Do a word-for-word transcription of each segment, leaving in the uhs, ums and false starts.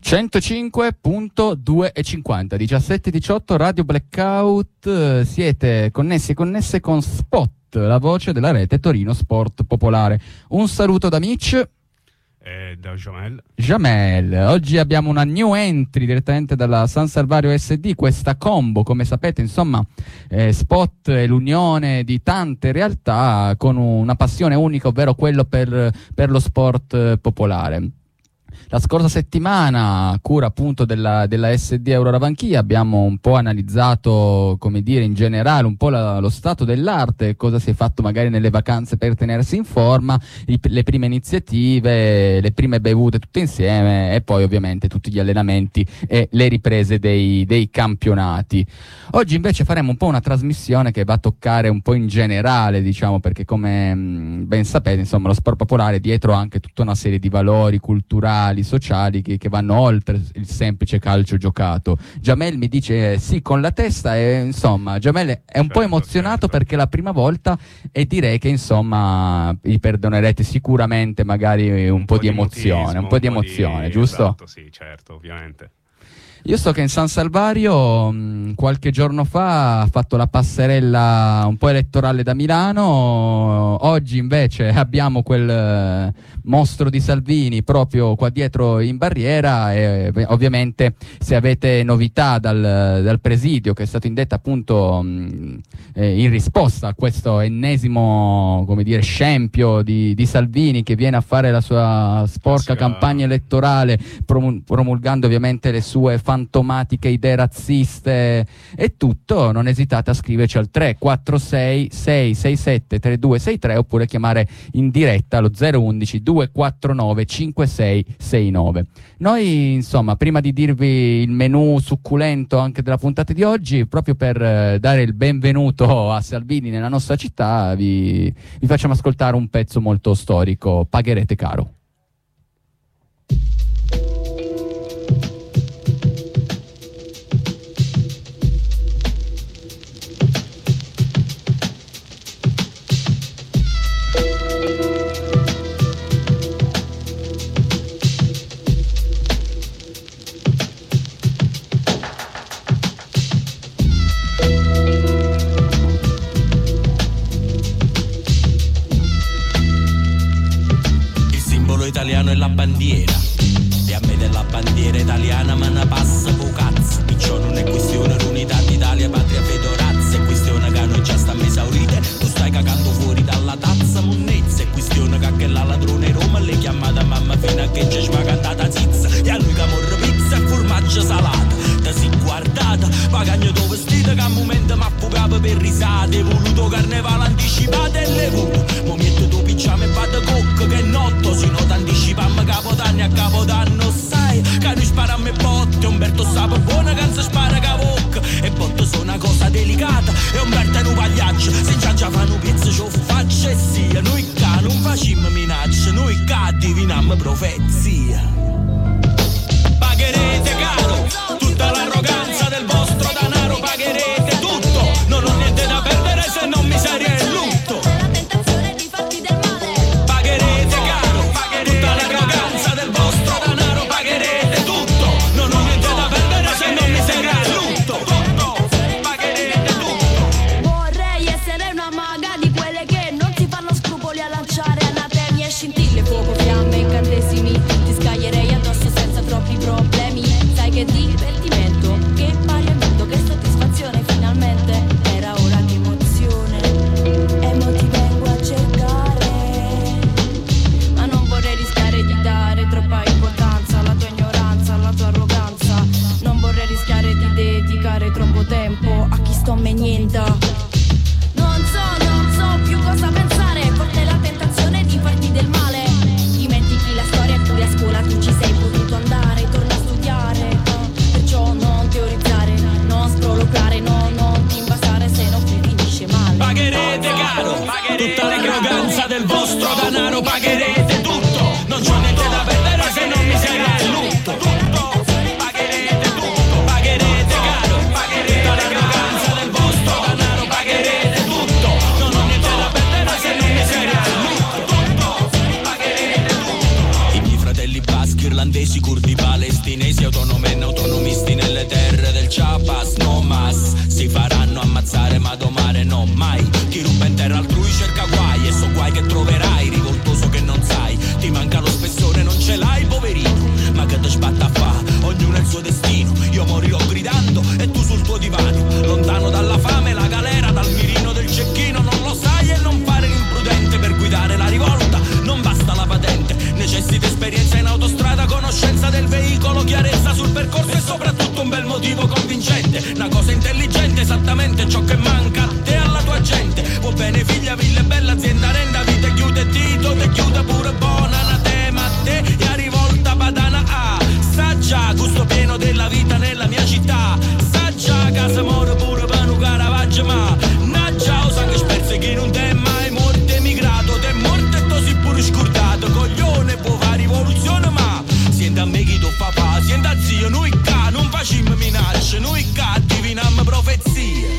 centocinque virgola due e cinquanta, diciassette diciotto Radio Blackout. Siete connessi e connesse con Spot, la voce della rete Torino Sport Popolare. Un saluto da Mitch e da Jamel. Jamel, oggi abbiamo una new entry direttamente dalla San Salvario S D, questa combo, come sapete, insomma, eh, Spot è l'unione di tante realtà con una passione unica, ovvero quello per, per lo sport eh, popolare. La scorsa settimana, a cura appunto della, della S D Euro Ravanchia, abbiamo un po' analizzato, come dire, in generale un po' la, lo stato dell'arte, cosa si è fatto magari nelle vacanze per tenersi in forma, i, le prime iniziative, le prime bevute tutte insieme e poi ovviamente tutti gli allenamenti e le riprese dei, dei campionati. Oggi invece faremo un po' una trasmissione che va a toccare un po' in generale, diciamo, perché come mh, ben sapete, insomma, lo sport popolare dietro ha anche tutta una serie di valori culturali, sociali che, che vanno oltre il semplice calcio giocato. Jamel mi dice eh, sì con la testa e insomma Jamel è un certo, po' emozionato certo. perché è la prima volta e direi che insomma gli perdonerete sicuramente magari un, un po', po' di emozione, un po' di emozione, di... giusto? Esatto, sì, certo, ovviamente. Io so che in San Salvario mh, qualche giorno fa ha fatto la passerella un po' elettorale da Milano, oggi invece abbiamo quel eh, mostro di Salvini proprio qua dietro in barriera e beh, ovviamente se avete novità dal, dal presidio che è stato indetto appunto mh, eh, in risposta a questo ennesimo, come dire, scempio di, di Salvini che viene a fare la sua sporca Classica. campagna elettorale promul- promulgando ovviamente le sue fantomatiche idee razziste e tutto, non esitate a scriverci al tre quattro sei sei sei sette tre due sei tre oppure chiamare in diretta allo zero undici due quattro nove cinque sei sei nove. Noi insomma, prima di dirvi il menù succulento anche della puntata di oggi, proprio per eh, dare il benvenuto a Salvini nella nostra città, vi, vi facciamo ascoltare un pezzo molto storico, Pagherete caro. Italiano è la bandiera e a me della bandiera italiana me ne passa po' cazzo. Picciò non è questione l'unità d'Italia, patria, fede o razza, è questione che noi già stiamo esaurite. Tu stai cagando fuori dalla tazza, monnezza, è questione che anche la ladrone Roma le chiamata mamma fino a che ci svagantata zizza. E a lui che morre pizza e formaggio salata, te si guardata, pagagno tuo vestito che a momento m'ha fugato per risate, voluto carnevale anticipato e le vuto. Mo metto tu picciamo e vado cocco che notto, si nota anticipammo capodanno a capodanno, sai che noi spariamo e botte, Umberto sape buona che non si spara cavocca e botte sono una cosa delicata e Umberto è un pagliaccio, se già già fanno pizza ci faccia e sia, noi ca non facciamo minacce, noi ca divinammo profezia. palestinesi, autonomi e autonomisti nelle terre del Chiapas, no mas, si faranno ammazzare ma domare no mai, chi ruba in terra altrui cerca guai, e so guai che troverai, rivoltoso che non sai, ti manca lo spessore, non ce l'hai poverino, ma che te sbatta a fa, ognuno ha il suo destino, io morirò gridando e tu sul tuo divano, lontano dalla fame, la galera, dal mirino del cecchino, non lo sai e non fare l'imprudente, per guidare la rivolta non basta la patente, necessita esperienza in autostrada, conoscenza del veicolo, chiarezza sul percorso e soprattutto un bel motivo convincente, una cosa intelligente, esattamente ciò che manca a te e alla tua gente, va bene figlia, mille bella azienda, renda vita, chiude Tito, te chiude pure buona, anatema a te e a rivolta badana a, sa già, gusto pieno della vita nella mia città, sa già, casa muore pure per un Caravaggio, ma naggia, o sangue sperse che non te mai morto emigrato, te morto e tu si pure scordato, coglione, può fare rivoluzione, ma siente a me chi tu papà, siente a zio, noi ca, non facciamo minacce, noi ca, divinammo profezie.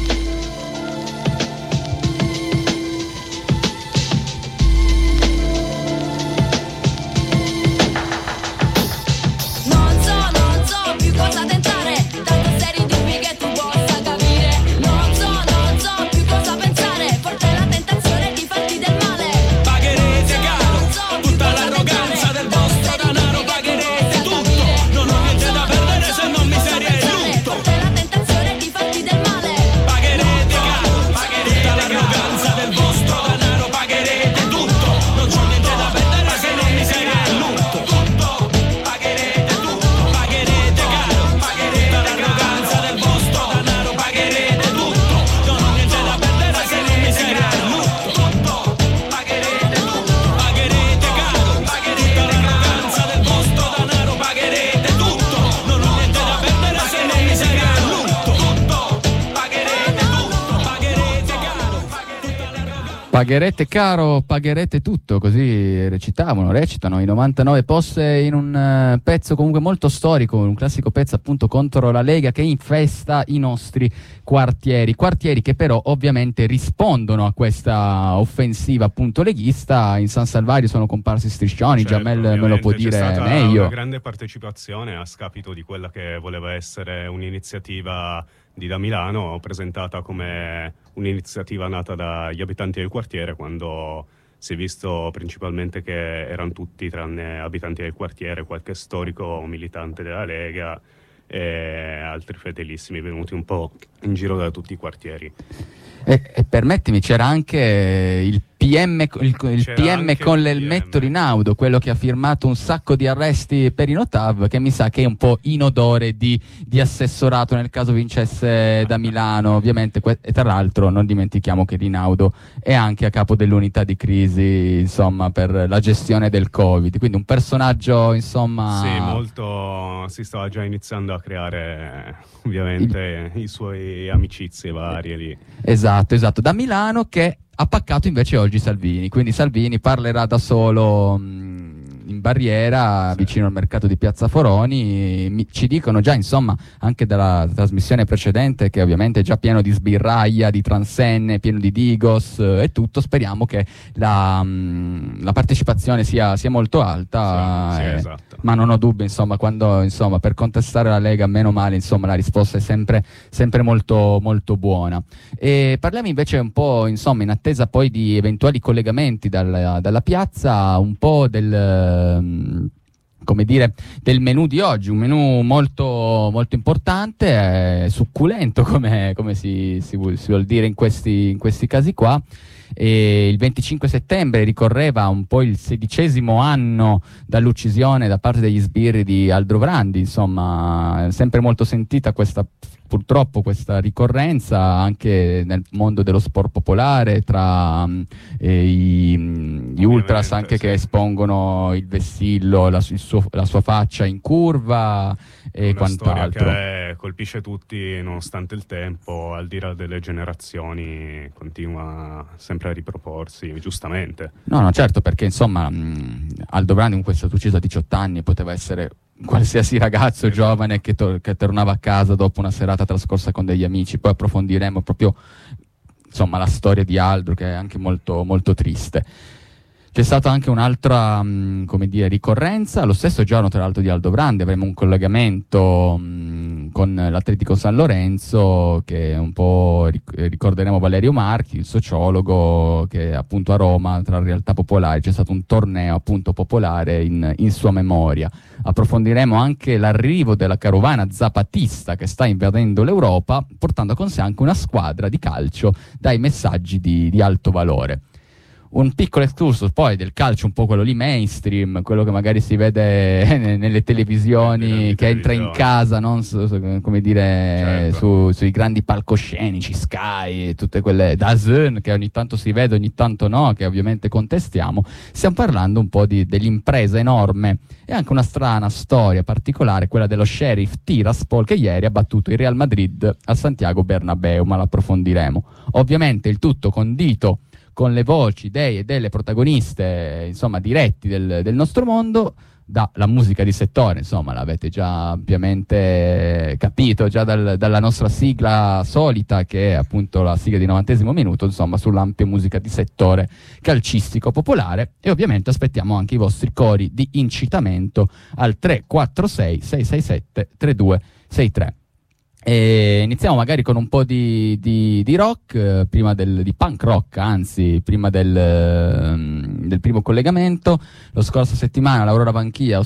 Non so, non so più cosa tentare, tanto seri dubbi che tu possa capire. Non so, non so più cosa pensare, forte la tentazione di farti del male. Pagherete caro tutta l'arroganza del vostro denaro, pagherete tutto, non ho niente da perdere se non miseria e lutto. Forte la tentazione di farti del male. Pagherete caro tutta l'arroganza del vostro denaro, pagherete tutto, non c'ho niente da perdere se non miseria e lutto. Tutto, pagherete tutto, pagherete caro tutta l'arroganza del vostro denaro, pagherete tutto, non ho niente da perdere se non miseria e lutto. Tutto, pagherete tutto, pagherete caro tutta l'arroganza del vostro denaro, pagherete tutto, non ho niente da perdere se non miseria e lutto. Tutto, pagherete tutto, pagherete caro tutta l'arroganza. Pagherete caro, pagherete tutto, così recitavano, recitano i novantanove Posse in un eh, pezzo comunque molto storico, un classico pezzo appunto contro la Lega che infesta i nostri quartieri, quartieri che però ovviamente rispondono a questa offensiva appunto leghista. In San Salvario sono comparsi striscioni, Certo, Jamel me lo ovviamente può c'è dire stata meglio. una grande partecipazione a scapito di quella che voleva essere un'iniziativa di da Milano, presentata come un'iniziativa nata dagli abitanti del quartiere, quando si è visto principalmente che erano tutti tranne abitanti del quartiere, qualche storico militante della Lega e altri fedelissimi venuti un po' in giro da tutti i quartieri. E, e permettimi, c'era anche il P M, il, il C'era P M anche con il l'elmetto P M. Rinaudo, quello che ha firmato un sacco di arresti per i Notav, che mi sa che è un po' in odore di, di assessorato nel caso vincesse da Milano, ovviamente. Que- e tra l'altro non dimentichiamo che Rinaudo è anche a capo dell'unità di crisi, insomma, per la gestione del Covid, quindi un personaggio, insomma... Sì, molto, si stava già iniziando a creare ovviamente il... i suoi amicizie varie lì. Esatto, esatto, da Milano, che ha paccato invece oggi Salvini, quindi Salvini parlerà da solo mh, in barriera, sì, vicino al mercato di Piazza Foroni. Mi, ci dicono già, insomma, anche dalla trasmissione precedente, che ovviamente è già pieno di sbirraia, di transenne, pieno di digos eh, e tutto. Speriamo che la, mh, la partecipazione sia, sia molto alta, Sì, sì, eh, esatto. ma non ho dubbi, insomma, quando, insomma, per contestare la Lega, meno male, insomma, la risposta è sempre, sempre molto, molto buona. E parliamo invece un po', insomma, in attesa poi di eventuali collegamenti dalla, dalla piazza, un po' del... come dire, del menù di oggi, un menù molto, molto importante, eh, succulento, come, come si, si, vuol, si vuol dire in questi, in questi casi qua. E il venticinque settembre ricorreva un po' il sedicesimo anno dall'uccisione da parte degli sbirri di Aldrovandi, insomma, sempre molto sentita questa, purtroppo, questa ricorrenza anche nel mondo dello sport popolare, tra um, eh, i, gli ultras anche sì, che sì. espongono il vessillo, la, il suo, la sua faccia in curva e Una quant'altro. storia che colpisce tutti nonostante il tempo, al di là delle generazioni, continua sempre a riproporsi, giustamente. No, no, certo, perché insomma mh, Aldrovandi comunque è stato ucciso a diciotto anni, poteva essere qualsiasi ragazzo giovane che, to- che tornava a casa dopo una serata trascorsa con degli amici. Poi approfondiremo proprio, insomma, la storia di Aldo, che è anche molto, molto triste. C'è stata anche un'altra mh, come dire, ricorrenza, lo stesso giorno tra l'altro di Aldobrande avremo un collegamento mh, con l'Atletico San Lorenzo, che un po' ric- ricorderemo Valerio Marchi, il sociologo, che appunto a Roma tra realtà popolari c'è stato un torneo appunto popolare in, in sua memoria. Approfondiremo anche l'arrivo della carovana zapatista che sta invadendo l'Europa, portando con sé anche una squadra di calcio dai messaggi di, di alto valore. Un piccolo excursus poi del calcio, un po' quello lì mainstream, quello che magari si vede nelle televisioni, che entra in casa, non su, su, come dire, certo. su, sui grandi palcoscenici, Sky, tutte quelle D A Z N che ogni tanto si vede, ogni tanto no, che ovviamente contestiamo. Stiamo parlando un po' di, dell'impresa enorme e anche una strana storia particolare, quella dello Sheriff Tiraspol, che ieri ha battuto il Real Madrid a Santiago Bernabéu, ma l'approfondiremo. Ovviamente il tutto condito con le voci dei e delle protagoniste, insomma, diretti del, del nostro mondo, dalla musica di settore, insomma, l'avete già ampiamente capito, già dal, dalla nostra sigla solita, che è appunto la sigla di novantesimo minuto, insomma, sull'ampia musica di settore calcistico popolare, e ovviamente aspettiamo anche i vostri cori di incitamento al tre quattro sei sei sei sette tre due sei tre. E iniziamo magari con un po' di, di, di rock, eh, prima del, di punk rock, anzi, prima del, eh, del primo collegamento. La scorsa settimana l'Aurora Banchia ha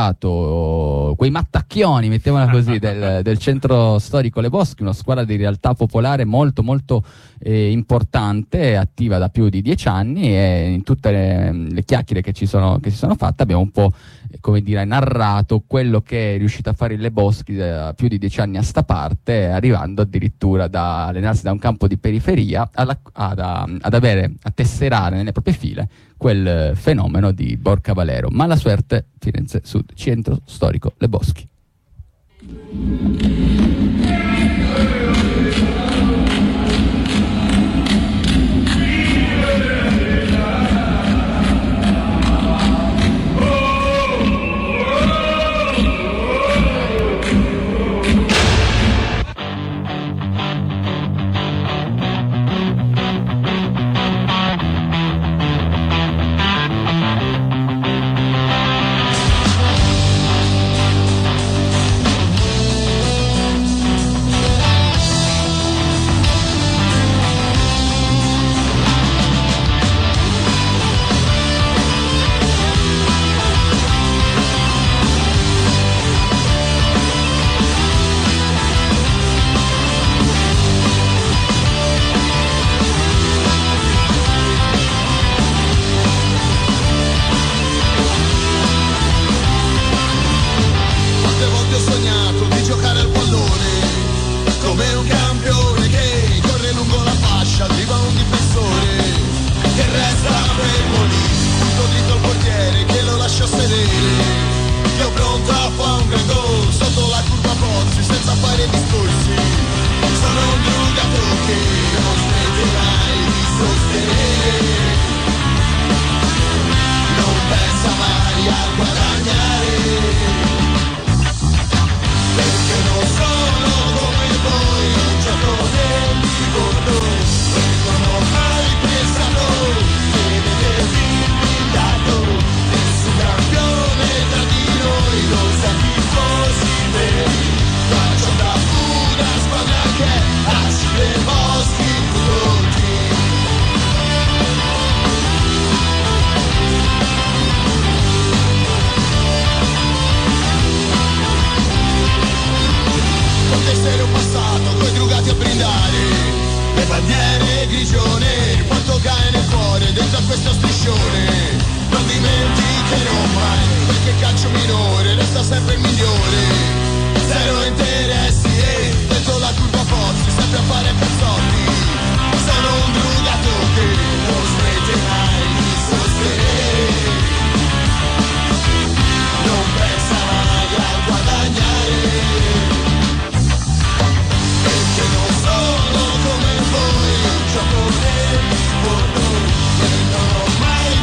ospitato quei mattacchioni, mettiamola così, del, del centro storico Le Boschi, una squadra di realtà popolare molto molto eh, importante, attiva da più di dieci anni, e in tutte le, le chiacchiere che ci sono, che si sono fatte abbiamo un po', eh, come dire, narrato quello che è riuscito a fare il Le Boschi da più di dieci anni a sta parte, arrivando addirittura da allenarsi da un campo di periferia alla, ad, ad avere, a tesserare nelle proprie file quel fenomeno di Borca Valero. Mala suerte, Firenze Sud, centro storico Le Boschi.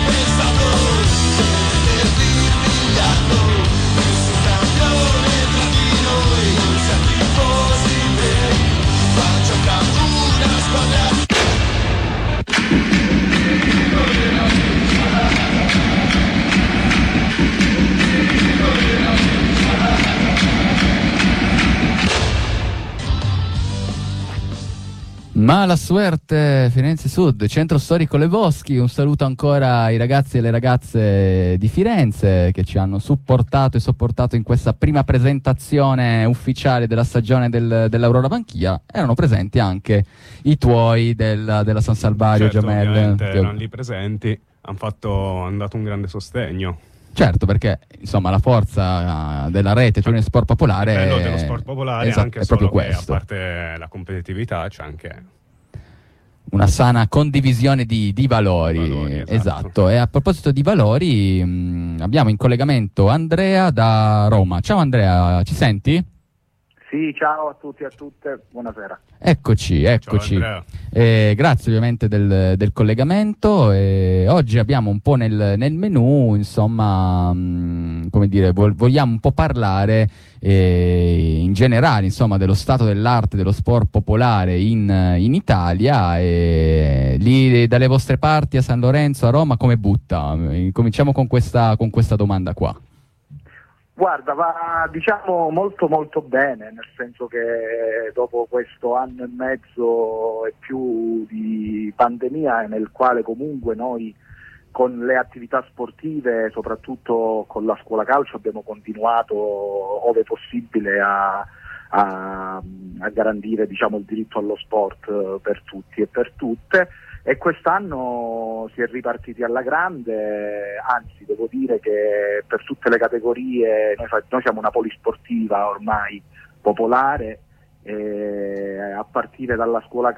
Nessun campione tra Mala suerte Firenze Sud, centro storico Le Boschi. Un saluto ancora ai ragazzi e alle ragazze di Firenze che ci hanno supportato e sopportato in questa prima presentazione ufficiale della stagione del, dell'Aurora Vanchiglia. Erano presenti anche i tuoi del, della San Salvario, certo, Giamel. ovviamente erano lì presenti, hanno fatto, hanno dato un grande sostegno. Certo, perché insomma la forza della rete, cioè nel sport popolare, il bello dello sport popolare esatto, anche è solo proprio che, questo. a parte la competitività, c'è anche una sana condivisione di, di valori, Di valori, esatto. esatto. E a proposito di valori, mh, abbiamo in collegamento Andrea da Roma. Ciao Andrea, ci senti? Sì, ciao a tutti e a tutte, buonasera. Eccoci, eccoci. Ciao, eh, grazie ovviamente del, del collegamento. E oggi abbiamo un po' nel, nel menù, insomma, mh, come dire, vo- vogliamo un po' parlare eh, in generale, insomma, dello stato dell'arte, dello sport popolare in, in Italia. E lì dalle vostre parti a San Lorenzo, a Roma, come butta? Cominciamo con questa, con questa domanda qua. Guarda, va diciamo molto molto bene, nel senso che dopo questo anno e mezzo e più di pandemia, nel quale comunque noi con le attività sportive, soprattutto con la scuola calcio, abbiamo continuato ove possibile a, a, a garantire diciamo, il diritto allo sport per tutti e per tutte. E quest'anno si è ripartiti alla grande, anzi devo dire che per tutte le categorie, noi, fa- noi siamo una polisportiva ormai popolare, eh, a partire dalla scuola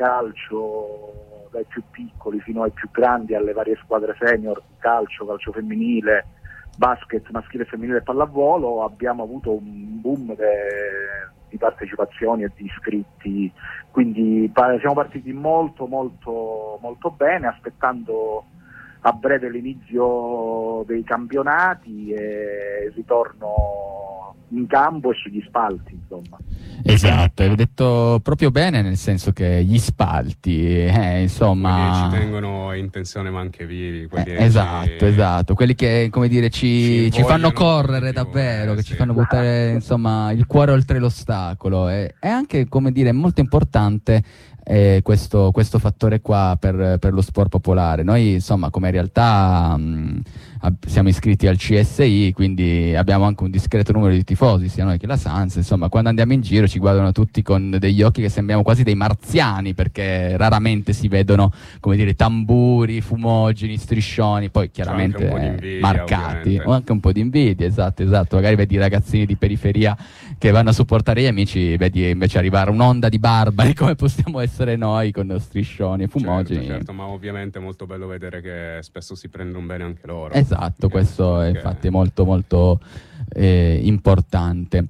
calcio, dai più piccoli fino ai più grandi, alle varie squadre senior, calcio, calcio femminile, basket maschile e femminile e pallavolo, abbiamo avuto un boom de- di partecipazioni e di iscritti, quindi pa- siamo partiti molto molto molto bene, aspettando a breve l'inizio dei campionati e il ritorno in campo e sugli spalti, insomma. Esatto, hai detto proprio bene, nel senso che gli spalti, eh, insomma, quelli ci tengono in tensione ma anche vivi, quelli eh, esatto, ci... esatto, quelli che, come dire, ci, Ci ci fanno invogliano correre di più, davvero, eh, che sì. ci fanno buttare, insomma, il cuore oltre l'ostacolo. E è anche, come dire, molto importante eh, questo, questo fattore qua per, per lo sport popolare. Noi, insomma, come realtà mh, ab- siamo iscritti al C S I, quindi abbiamo anche un discreto numero di tifosi, sia noi che la Sans. Insomma, quando andiamo in giro ci guardano tutti con degli occhi che sembriamo quasi dei marziani, perché raramente si vedono, come dire, tamburi, fumogeni, striscioni, poi chiaramente anche un po' di eh, invidia, marcati, ovviamente. o anche un po' di invidia, esatto, esatto. Magari vedi i ragazzini di periferia che vanno a supportare gli amici, vedi invece arrivare un'onda di barbari come possiamo essere noi con striscioni e fumogeni. Certo, certo, ma ovviamente è molto bello vedere che spesso si prendono bene anche loro. Esatto, Eh, questo è perché- infatti molto molto eh, importante.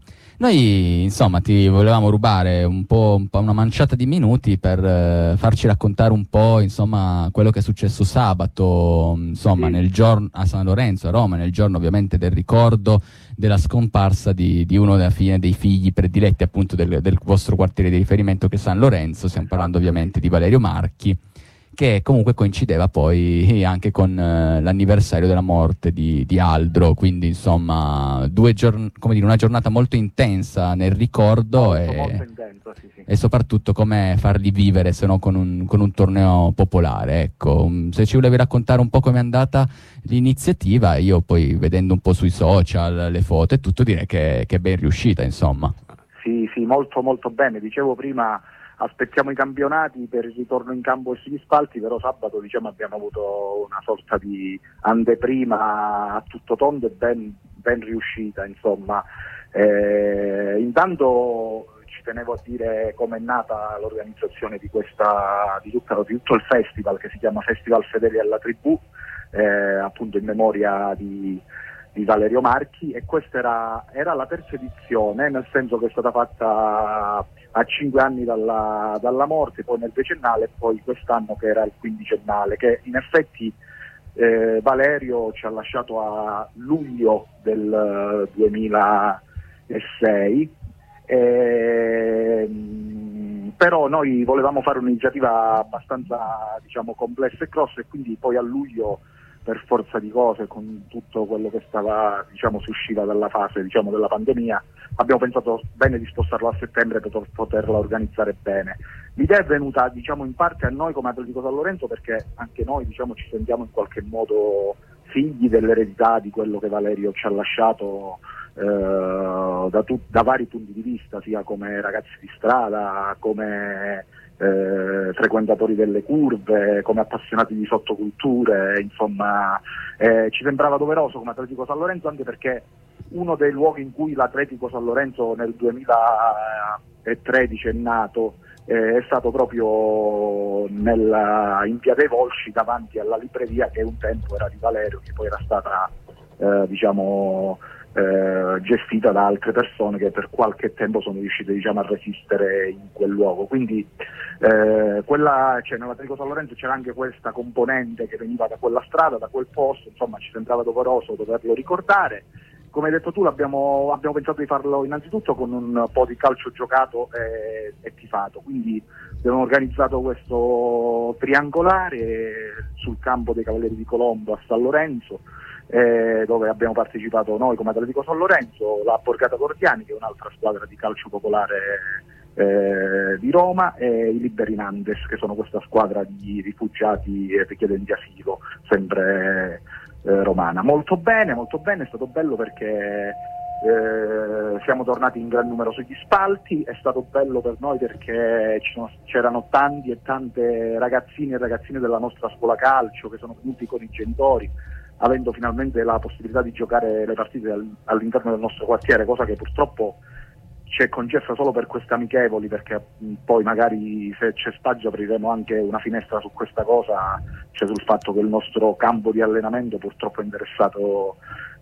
Noi insomma ti volevamo rubare un po', un po' una manciata di minuti per eh, farci raccontare un po' insomma quello che è successo sabato, insomma Sì. nel giorno a San Lorenzo, a Roma, nel giorno ovviamente del ricordo della scomparsa di, di uno della fine dei figli prediletti appunto del, del vostro quartiere di riferimento che è San Lorenzo. Stiamo parlando ovviamente di Valerio Marchi, che comunque coincideva poi anche con eh, l'anniversario della morte di, di Aldro, quindi insomma due giorn- come dire, una giornata molto intensa nel ricordo Molto, e, molto intenso, sì, sì. e soprattutto come farli vivere se no con un, con un torneo popolare. Ecco, um, se ci volevi raccontare un po' com'è andata l'iniziativa, io poi vedendo un po' sui social le foto e tutto direi che, che è ben riuscita, insomma. Sì, sì, molto molto bene. Dicevo prima, aspettiamo i campionati per il ritorno in campo e sugli spalti, però sabato diciamo abbiamo avuto una sorta di anteprima a tutto tondo e ben, ben riuscita, insomma. Eh, intanto ci tenevo a dire come è nata l'organizzazione di questa di tutto, di tutto il festival, che si chiama Festival Fedeli alla Tribù, eh, appunto in memoria di di Valerio Marchi, e questa era, era la terza edizione, nel senso che è stata fatta a cinque anni dalla, dalla morte, poi nel decennale e poi quest'anno che era il quindicennale, che in effetti eh, Valerio ci ha lasciato a luglio del duemilasei, e, però noi volevamo fare un'iniziativa abbastanza diciamo complessa e grossa, e quindi poi a luglio, per forza di cose, con tutto quello che stava, diciamo, si usciva dalla fase, diciamo, della pandemia, abbiamo pensato bene di spostarlo a settembre per poterla organizzare bene. L'idea è venuta, diciamo, in parte a noi come Atletico San Lorenzo, perché anche noi, diciamo, ci sentiamo in qualche modo figli dell'eredità di quello che Valerio ci ha lasciato eh, da, tu- da vari punti di vista, sia come ragazzi di strada, come eh, frequentatori delle curve, come appassionati di sottoculture, insomma eh, ci sembrava doveroso come Atletico San Lorenzo, anche perché uno dei luoghi in cui l'Atletico San Lorenzo nel duemilatredici è nato eh, è stato proprio nella, in Via dei Volsci, davanti alla libreria che un tempo era di Valerio, che poi era stata eh, diciamo eh, gestita da altre persone che per qualche tempo sono riuscite, diciamo, a resistere in quel luogo. Quindi eh, quella, cioè, nell'Atletico San Lorenzo c'era anche questa componente che veniva da quella strada, da quel posto, insomma ci sembrava doveroso doverlo ricordare. Come hai detto tu, l'abbiamo, abbiamo pensato di farlo innanzitutto con un po' di calcio giocato e, e tifato, quindi abbiamo organizzato questo triangolare sul campo dei Cavalieri di Colombo a San Lorenzo, eh, dove abbiamo partecipato noi come Atletico San Lorenzo, la Borgata Gordiani, che è un'altra squadra di calcio popolare eh, di Roma, e i Liberi Nandes, che sono questa squadra di rifugiati e richiedenti asilo, sempre Eh, romana. Molto bene, molto bene, è stato bello perché eh, siamo tornati in gran numero sugli spalti, è stato bello per noi perché ci sono, c'erano tanti e tante ragazzini e ragazzine della nostra scuola calcio che sono venuti con i genitori, avendo finalmente la possibilità di giocare le partite al, all'interno del nostro quartiere, cosa che purtroppo ci è concessa solo per queste amichevoli, perché poi magari se c'è spazio apriremo anche una finestra su questa cosa, cioè sul fatto che il nostro campo di allenamento purtroppo è interessato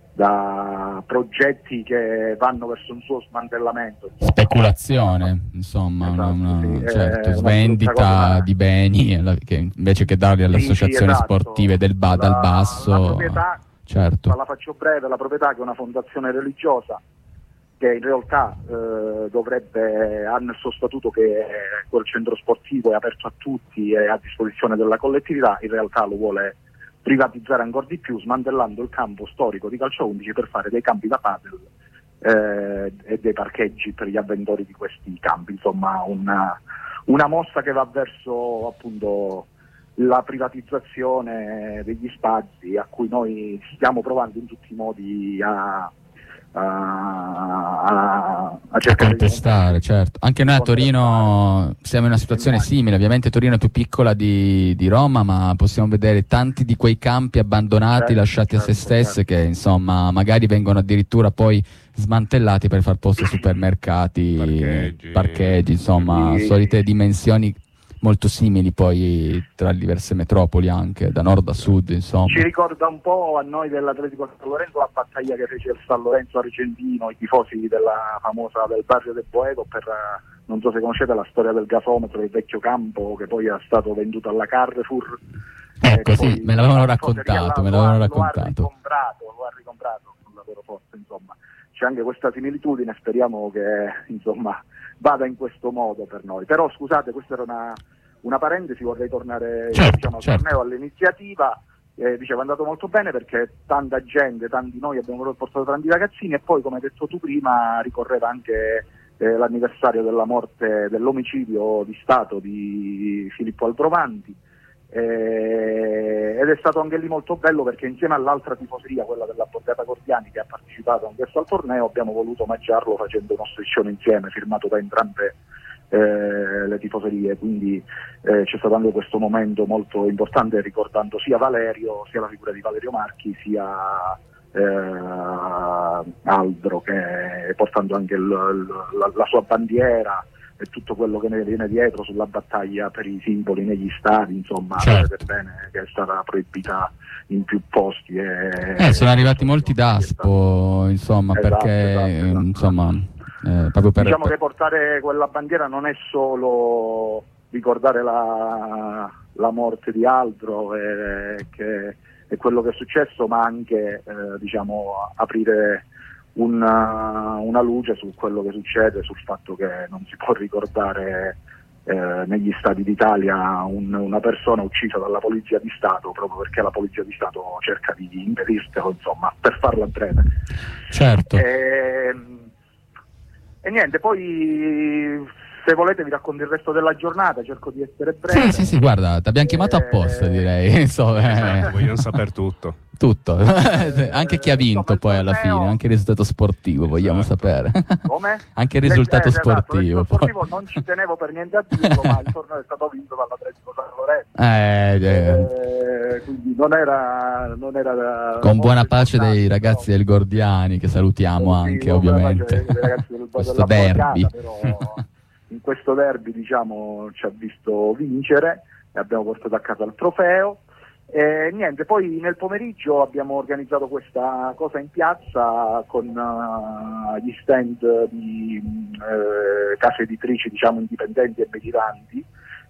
da progetti che vanno verso un suo smantellamento. Speculazione, insomma, esatto, una, una, sì, certo, una svendita cosa, di beni che invece che darli alle sì, associazioni sì, esatto. sportive del ba- dal la, basso. La proprietà, certo. la faccio breve, la proprietà, che è una fondazione religiosa, che in realtà eh, dovrebbe, ha nel suo statuto che quel centro sportivo è aperto a tutti e a disposizione della collettività, in realtà lo vuole privatizzare ancora di più, smantellando il campo storico di calcio undici per fare dei campi da padel eh, e dei parcheggi per gli avventori di questi campi. Insomma, una, una mossa che va verso appunto la privatizzazione degli spazi, a cui noi stiamo provando in tutti i modi a A, a, a cercare a contestare, di... certo. Anche noi a Torino siamo in una situazione simile. Ovviamente Torino è più piccola di, di Roma, ma possiamo vedere tanti di quei campi abbandonati, certo, lasciati certo, a se stessi, certo. che insomma magari vengono addirittura poi smantellati per far posto ai supermercati, parcheggi, parcheggi insomma, sì. solite dimensioni molto simili poi tra le diverse metropoli, anche da nord a sud, insomma. Ci ricorda un po' a noi dell'Atletico San Lorenzo la battaglia che fece il San Lorenzo argentino, i tifosi della famosa del Barrio del Boedo, per, non so se conoscete la storia del gasometro, del vecchio campo che poi è stato venduto alla Carrefour. Ecco, eh, sì, me l'avevano raccontato, me l'avevano lo raccontato. ha ricomprato, lo ha ricomprato con la loro forza, insomma. C'è anche questa similitudine, speriamo che insomma vada in questo modo per noi. Però scusate, questa era una, una parentesi, vorrei tornare certo, diciamo, al certo. torneo, all'iniziativa. Eh, dicevo, è andato molto bene perché tanta gente, tanti noi abbiamo portato tanti ragazzini, e poi, come hai detto tu prima, ricorreva anche eh, l'anniversario della morte, dell'omicidio di Stato di Filippo Aldrovanti. Eh, ed è stato anche lì molto bello perché insieme all'altra tifoseria, quella della Borgata Gordiani, che ha partecipato anch'esso al torneo, abbiamo voluto omaggiarlo facendo uno striscione insieme firmato da entrambe eh, le tifoserie, quindi eh, c'è stato anche questo momento molto importante, ricordando sia Valerio, sia la figura di Valerio Marchi, sia eh, Aldro, che portando anche il, la, la sua bandiera e tutto quello che ne viene dietro sulla battaglia per i simboli negli stadi, insomma, certo. Vedete bene che è stata proibita in più posti. E, eh, sono arrivati molti Daspo, insomma, esatto, perché esatto, esatto. insomma, eh, proprio per... Diciamo che portare quella bandiera non è solo ricordare la, la morte di Aldro e, che, e quello che è successo, ma anche eh, diciamo aprire Una, una luce su quello che succede, sul fatto che non si può ricordare eh, negli stati d'Italia un, una persona uccisa dalla polizia di Stato proprio perché la polizia di Stato cerca di impedirtelo, insomma, per farla breve. Certo. E, E niente, poi se volete vi racconto il resto della giornata, cerco di essere breve. Sì, sì, sì, guarda, ti abbiamo chiamato apposta, direi. Insomma, eh. Vogliono sapere tutto. Tutto, anche chi ha vinto poi alla torneo... fine, anche il risultato sportivo, esatto. Vogliamo sapere. Come? Anche il risultato eh, sportivo. Esatto, il sportivo non ci tenevo per niente a dirlo, ma il torneo è stato vinto dalla Trentino San Lorenzo. Eh, eh. Eh, quindi non era, non era con buona pace dei ragazzi del Gordiani, che salutiamo sì, anche ovviamente. Dei ragazzi del, questo derby. Però in questo derby diciamo ci ha visto vincere e abbiamo portato a casa il trofeo. E niente, poi nel pomeriggio abbiamo organizzato questa cosa in piazza con uh, gli stand di uh, case editrici diciamo indipendenti e meditanti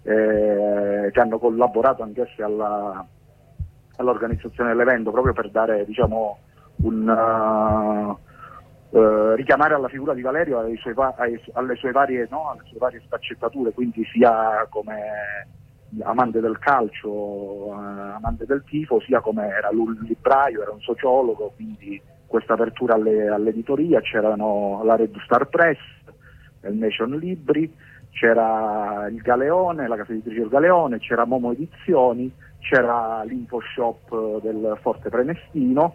eh, che hanno collaborato anch'esse alla, all'organizzazione dell'evento proprio per dare diciamo un uh, uh, richiamare alla figura di Valerio ai suoi, ai, alle sue varie no, alle sue varie sfaccettature, quindi sia come amante del calcio, eh, amante del tifo, sia come era lui un libraio, era un sociologo, quindi questa apertura alle, all'editoria, c'erano la Red Star Press, il Nation Libri, c'era il Galeone, la casa editrice del Galeone, c'era Momo Edizioni, c'era l'Infoshop del Forte Prenestino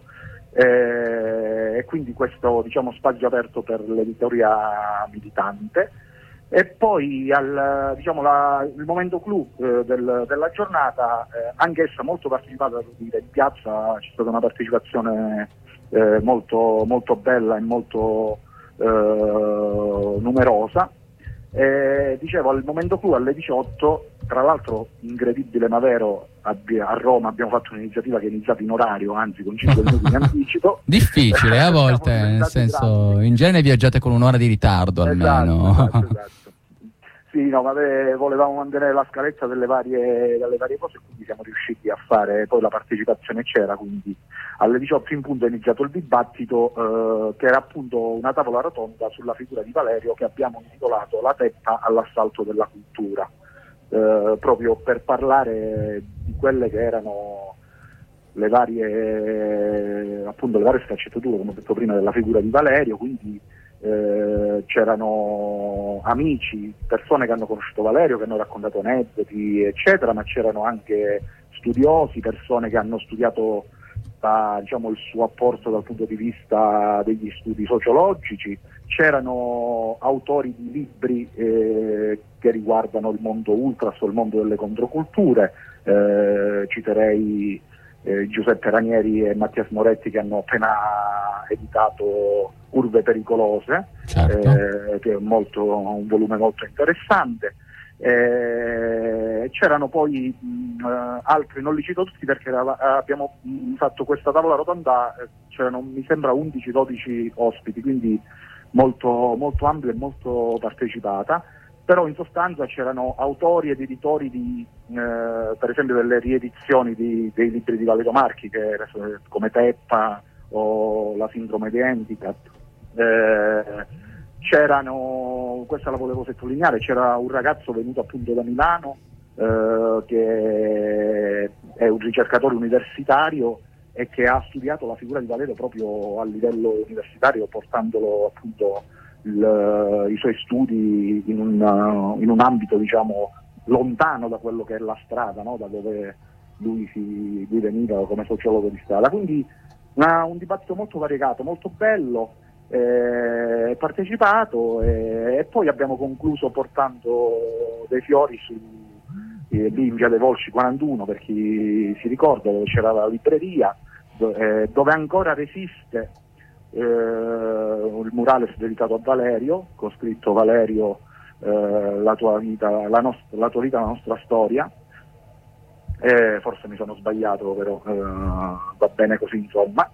eh, e quindi questo diciamo spazio aperto per l'editoria militante. E poi al, diciamo, la, il momento clou eh, del, della giornata, eh, anch'essa molto partecipata in piazza, c'è stata una partecipazione eh, molto, molto bella e molto eh, numerosa. Eh, dicevo, al momento clou alle diciotto, tra l'altro incredibile ma vero, a, a Roma abbiamo fatto un'iniziativa che è iniziata in orario, anzi con cinque minuti in anticipo. Difficile a volte, nel senso, grandi. In genere viaggiate con un'ora di ritardo almeno. Esatto, esatto, esatto. Sì, no, ma volevamo mantenere la scaletta delle varie, delle varie cose, quindi siamo riusciti a fare, poi la partecipazione c'era, quindi alle diciotto in punto è iniziato il dibattito eh, che era appunto una tavola rotonda sulla figura di Valerio che abbiamo intitolato La Teppa all'assalto della cultura, eh, proprio per parlare di quelle che erano le varie, appunto le varie sfaccettature, come ho detto prima, della figura di Valerio, quindi Eh, c'erano amici, persone che hanno conosciuto Valerio, che hanno raccontato aneddoti eccetera, ma c'erano anche studiosi, persone che hanno studiato uh, diciamo, il suo apporto dal punto di vista degli studi sociologici, c'erano autori di libri eh, che riguardano il mondo ultras o il mondo delle controculture, eh, citerei eh, Giuseppe Ranieri e Mattias Moretti che hanno appena editato Curve pericolose, certo. eh, che è molto, un volume molto interessante. Eh, c'erano poi mh, altri, non li cito tutti perché era, abbiamo mh, fatto questa tavola rotonda, eh, c'erano mi sembra undici dodici ospiti, quindi molto, molto ampia e molto partecipata, però in sostanza c'erano autori ed editori di, eh, per esempio delle riedizioni di, dei libri di Valerio Marchi, che, come Teppa o La Sindrome di Handicap. Eh, c'erano, questa la volevo sottolineare, c'era un ragazzo venuto appunto da Milano eh, che è un ricercatore universitario e che ha studiato la figura di Valerio proprio a livello universitario, portandolo appunto il, i suoi studi in un, in un ambito diciamo lontano da quello che è la strada, no? Da dove lui, si, lui veniva come sociologo di strada, quindi una, un dibattito molto variegato, molto bello. Eh, partecipato e, e poi abbiamo concluso portando dei fiori su eh, lì in via dei Volsci quarantuno, per chi si ricorda, dove c'era la libreria, do, eh, dove ancora resiste eh, il murales dedicato a Valerio, con scritto Valerio, eh, la tua vita, la, nost- la tua vita, la nostra storia. Eh, forse mi sono sbagliato, però eh, va bene così, insomma.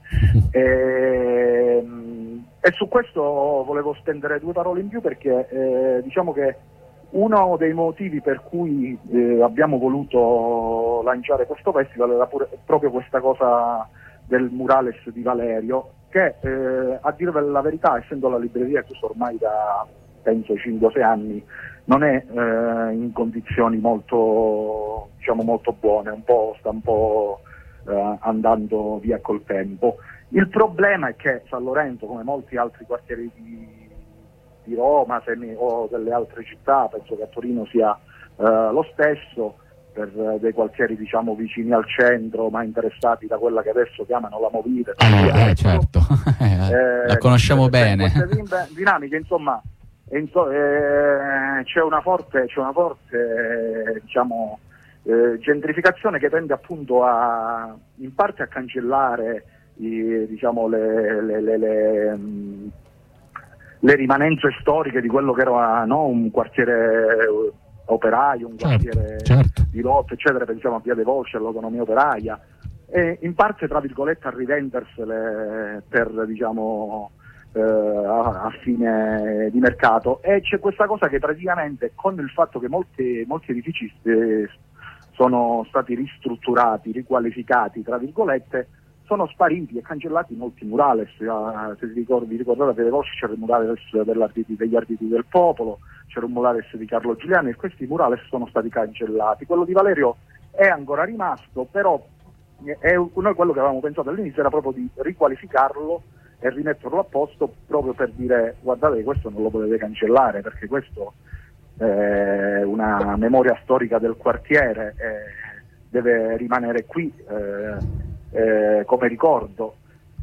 E, e su questo volevo spendere due parole in più, perché eh, diciamo che uno dei motivi per cui eh, abbiamo voluto lanciare questo festival era pure, proprio questa cosa del murales di Valerio, che eh, a dire la verità, essendo la libreria chiusa ormai da penso cinque sei anni, non è eh, in condizioni molto, diciamo, molto buone, un po', sta un po' eh, andando via col tempo. Il problema è che San Lorenzo, come molti altri quartieri di, di Roma se mi, o delle altre città, penso che a Torino sia eh, lo stesso, per eh, dei quartieri diciamo vicini al centro ma interessati da quella che adesso chiamano la Movida. Ah, eh, certo, eh, la conosciamo bene. Queste dinamiche, insomma, inso- eh, c'è una forte, c'è una forte eh, diciamo, eh, gentrificazione che tende appunto a in parte a cancellare i, diciamo, le, le, le, le, mh, le rimanenze storiche di quello che era, no, un quartiere operaio, un quartiere certo, certo. di lotta, eccetera, pensiamo a Via dei Volsci, all'autonomia operaia, e in parte, tra virgolette, a rivendersele per, diciamo, eh, a, a fine di mercato. E c'è questa cosa che praticamente, con il fatto che molti, molti edifici eh, sono stati ristrutturati, riqualificati, tra virgolette, sono spariti e cancellati molti murales. Uh, se vi ricordi, ricordate a Via dei Volsci c'era il murales dell'Arditi, degli Arditi del Popolo, c'era un murales di Carlo Giuliani, e questi murales sono stati cancellati. Quello di Valerio è ancora rimasto, però è, noi quello che avevamo pensato all'inizio era proprio di riqualificarlo e rimetterlo a posto, proprio per dire: guardate che questo non lo potete cancellare, perché questo è una memoria storica del quartiere, eh, deve rimanere qui eh, eh, come ricordo.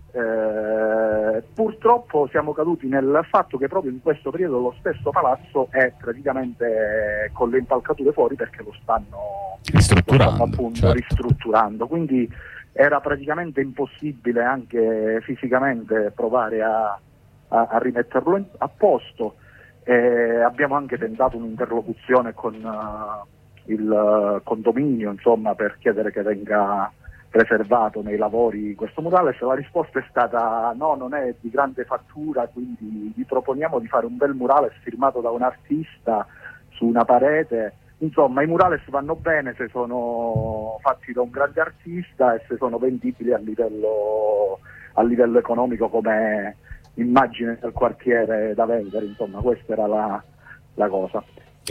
Eh, purtroppo siamo caduti nel fatto che proprio in questo periodo lo stesso palazzo è praticamente con le impalcature fuori, perché lo stanno ristrutturando, lo stanno appunto certo. ristrutturando, quindi era praticamente impossibile anche fisicamente provare a, a, a rimetterlo in, a posto. Eh, abbiamo anche tentato un'interlocuzione con uh, il uh, condominio, insomma, per chiedere che venga preservato nei lavori questo murales. La risposta è stata: no, non è di grande fattura, quindi vi proponiamo di fare un bel murales firmato da un artista su una parete. Insomma, i murales vanno bene se sono fatti da un grande artista e se sono vendibili a livello, a livello economico come immagine del quartiere da vendere. Insomma, questa era la, la cosa.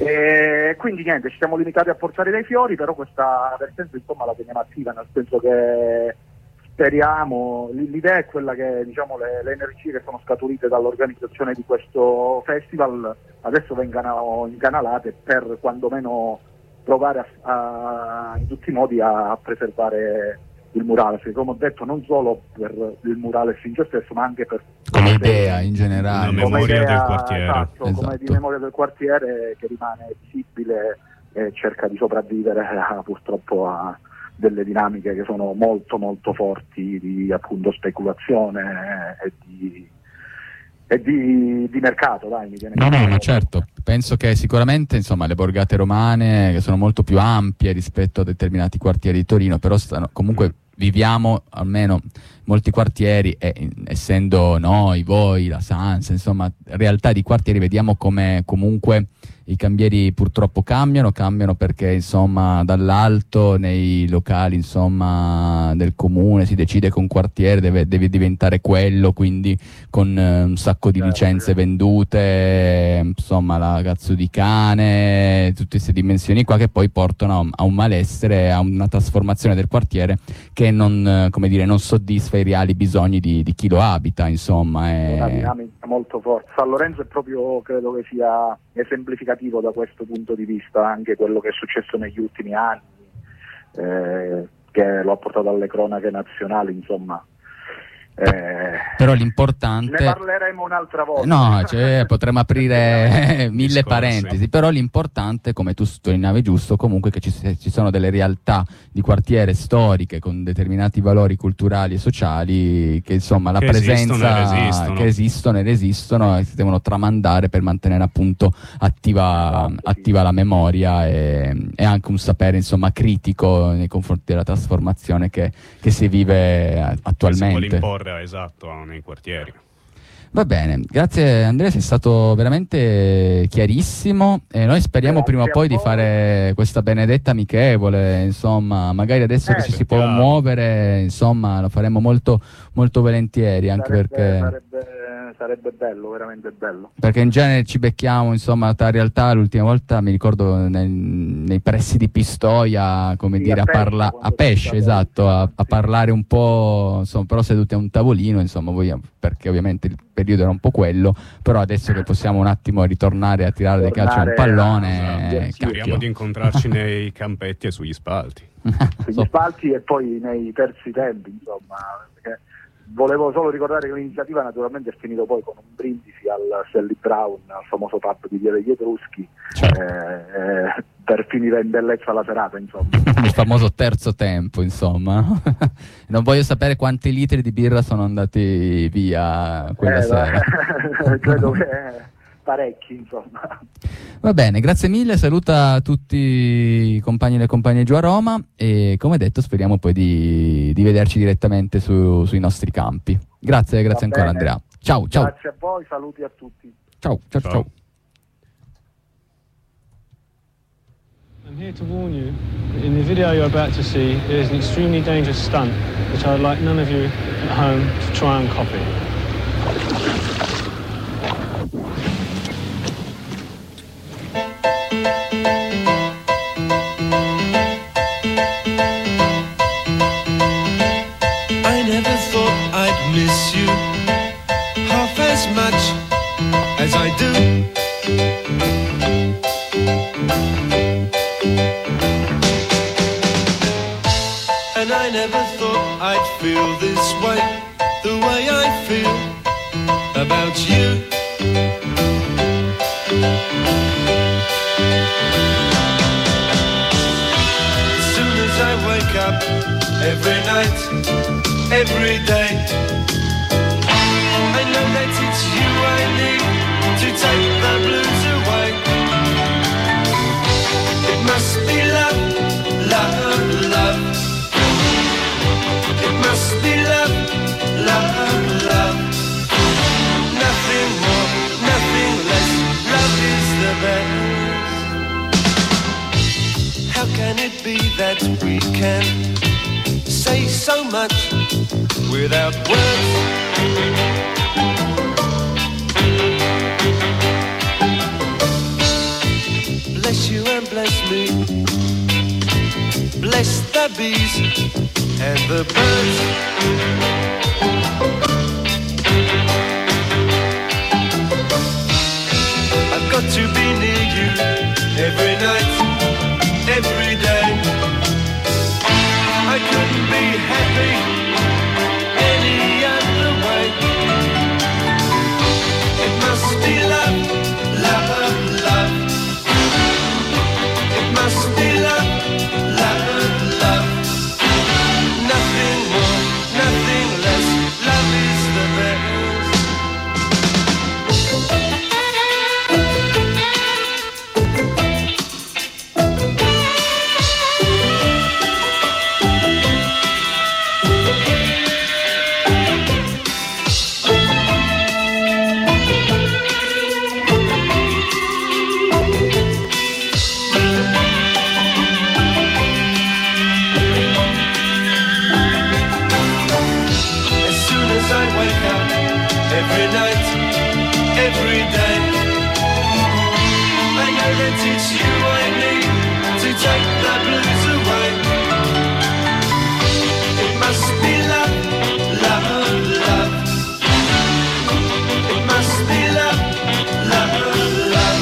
E quindi niente, ci siamo limitati a portare dei fiori, però questa vertenza, insomma, la teniamo attiva, nel senso che speriamo, l'idea è quella che, diciamo, le, le energie che sono scaturite dall'organizzazione di questo festival adesso vengano incanalate per quantomeno provare a, a, in tutti i modi a, a preservare il murales, che, come ho detto, non solo per il murales in se stesso, ma anche per come idea in generale, una memoria idea, del quartiere, esatto, esatto. come di memoria del quartiere, che rimane visibile e cerca di sopravvivere a, purtroppo a delle dinamiche che sono molto molto forti di, appunto, speculazione e di e di, di mercato, dai, mi viene No, no, dire. ma certo, penso che sicuramente, insomma, le borgate romane, che sono molto più ampie rispetto a determinati quartieri di Torino, però stanno, comunque viviamo almeno molti quartieri e, essendo noi, voi, la Sansa, insomma, realtà di quartieri, vediamo come comunque i cambieri purtroppo cambiano, cambiano perché, insomma, dall'alto nei locali, insomma, del comune si decide che un quartiere deve, deve diventare quello, quindi con eh, un sacco di licenze vendute, insomma, la cazzo di cane, tutte queste dimensioni qua che poi portano a, a un malessere, a una trasformazione del quartiere che non, eh, come dire, non soddisfa i reali bisogni di, di chi lo abita, insomma. È una dinamica molto forte. San Lorenzo è proprio, credo che sia esemplificativo da questo punto di vista, anche quello che è successo negli ultimi anni, eh, che lo ha portato alle cronache nazionali, insomma. Eh, però l'importante, ne parleremo un'altra volta. No, cioè, potremmo aprire mille Discorsi. parentesi, però l'importante, come tu sottolineavi giusto, comunque che ci, ci sono delle realtà di quartiere storiche con determinati valori culturali e sociali che, insomma, la Che presenza esistono e resistono. che esistono e resistono e si devono tramandare per mantenere, appunto, attiva, Esatto, attiva la memoria e, e anche un sapere, insomma, critico nei confronti della trasformazione che, che si vive Si vuole attualmente. imporre, esatto, nei quartieri. Va bene, grazie Andrea, sei stato veramente chiarissimo e noi speriamo Grazie prima o a poi di voi. fare questa benedetta amichevole, insomma, magari adesso Eh, che ci si può speriamo. muovere, insomma, lo faremo molto molto volentieri, anche sarebbe, perché sarebbe, sarebbe bello, veramente bello. Perché in genere ci becchiamo, insomma, tra realtà l'ultima volta mi ricordo nel, nei pressi di Pistoia, come Sì, dire, a a, Pesce, parla- quando a pesce, siamo- esatto, a, a sì. parlare un po', insomma, però seduti a un tavolino, insomma, voi, perché ovviamente il periodo era un po' quello, però adesso che possiamo un attimo ritornare a tirare di calcio un Tornare pallone, a- eh, sì, cacchio. Speriamo di incontrarci nei campetti e sugli spalti. Sugli So- spalti e poi nei terzi tempi, insomma. Perché volevo solo ricordare che l'iniziativa naturalmente è finita poi con un brindisi al Sally Brown, al famoso pub di Via degli Etruschi, Certo. eh, eh, per finire in bellezza la serata, insomma. il famoso terzo tempo, insomma. Non voglio sapere quanti litri di birra sono andati via quella Eh, sera. credo che parecchi, insomma. Va bene, grazie mille, saluta tutti i compagni e le compagne giù a Roma e come detto speriamo poi di, di vederci direttamente su- sui nostri campi. Grazie, grazie Va ancora bene. Andrea. Ciao, ciao, Grazie a voi, saluti a tutti. ciao, ciao, Ciao. ciao. I'm here to warn you that in the video you're about to see, there is an extremely dangerous stunt which I would like none of you at home to try and copy. I never thought I'd miss you half as much as I do. And I never thought I'd feel this way, the way I feel about you. As soon as I wake up, every night, every day, I know that it's you I need to take the blues away. It must be love, love, love. It must be love, love, love. Nothing more, nothing less. Love is the best. How can it be that we can say so much without words? Bless you and bless me. Bless the bees and the birds. I've got to be near you every night, every day. I couldn't be happy any other way. It must be love, love, love. It must be love, love, love. Nothing more, nothing less. Love is the best. As soon as I wake up, every night, every day, I know that it's you I need to take the blues away. It must be love, love, love. It must be love, love, love.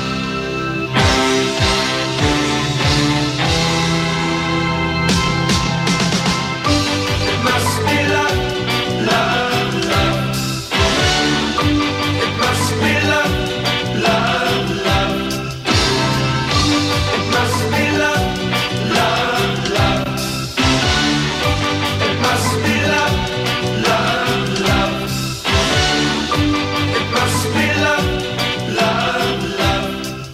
It must be love, love, love. It must be love, love, love. It must be love, love, love. It must be love, love, love. It must be love, love, love.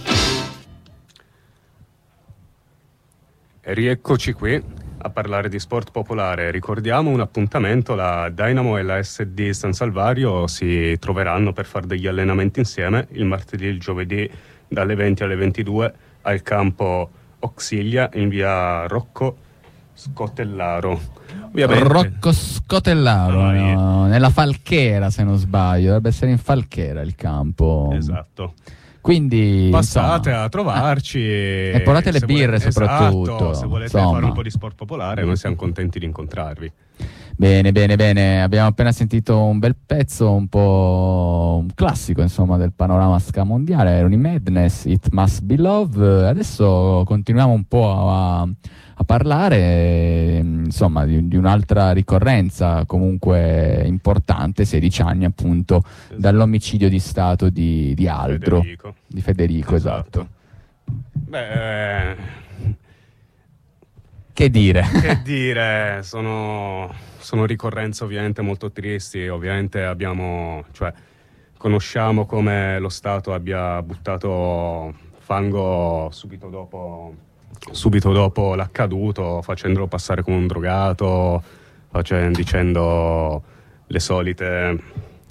E rieccoci qui a parlare di sport popolare. Ricordiamo un appuntamento: la Dynamo e la S D San Salvario si troveranno per fare degli allenamenti insieme il martedì e il giovedì dalle venti alle ventidue al campo Auxilia in via Rocco Scotellaro. Ovviamente. Rocco Scotellaro, Ah, no? Nella Falchera, se non sbaglio, dovrebbe essere in Falchera il campo. Esatto. Quindi Passate insomma, a trovarci eh, e portate le se birre volete- soprattutto, esatto, se volete insomma. fare un po' di sport popolare, noi siamo contenti di incontrarvi. Bene, bene, bene. Abbiamo appena sentito un bel pezzo, un po' un classico, insomma, del panorama ska mondiale. Erano i Madness, It Must Be Love. Adesso continuiamo un po' a, a parlare, eh, insomma, di, di un'altra ricorrenza comunque importante, sedici anni appunto, dall'omicidio di Stato di, di Aldro, Federico. di Federico, esatto. Beh, eh, Che dire? che dire, sono, sono ricorrenze ovviamente molto tristi. Ovviamente abbiamo, cioè, conosciamo come lo Stato abbia buttato fango subito dopo, subito dopo l'accaduto, facendolo passare come un drogato, facendo, dicendo le solite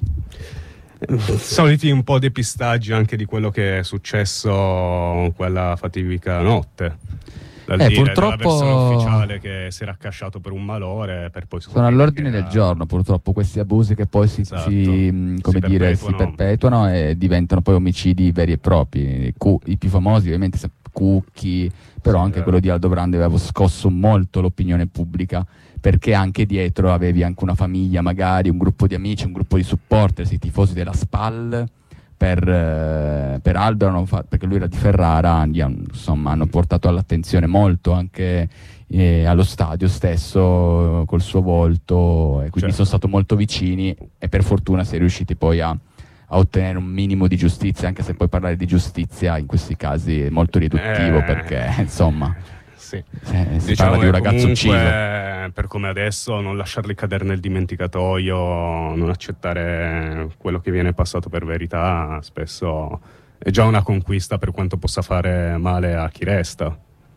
soliti un po' depistaggi anche di quello che è successo quella fatidica notte. Dal Eh, dire purtroppo- della versione ufficiale che si era accasciato per un malore, per poi Sono all'ordine del giorno, purtroppo, questi abusi che poi si, Esatto. si, mh, come Si dire, perpetuano. si perpetuano e diventano poi omicidi veri e propri. Cu- I più famosi, ovviamente, sa- Cucchi, però Sì, anche eh. quello di Aldo Brandi aveva scosso molto l'opinione pubblica, perché anche dietro avevi anche una famiglia, magari un gruppo di amici, un gruppo di supporters, i tifosi della SPAL. Per, eh, per Aldo, hanno fa- perché lui era di Ferrara, gli han- insomma, hanno portato all'attenzione molto anche eh, allo stadio stesso, col suo volto, e quindi Certo. sono stato molto vicini, e per fortuna si è riusciti poi a, a ottenere un minimo di giustizia, anche se poi parlare di giustizia in questi casi è molto riduttivo, Eh, perché insomma Sì. eh, si Diciamo parla di un che ragazzo comunque, ucciso. per come adesso, non lasciarli cadere nel dimenticatoio, non accettare quello che viene passato per verità, spesso è già una conquista per quanto possa fare male a chi resta.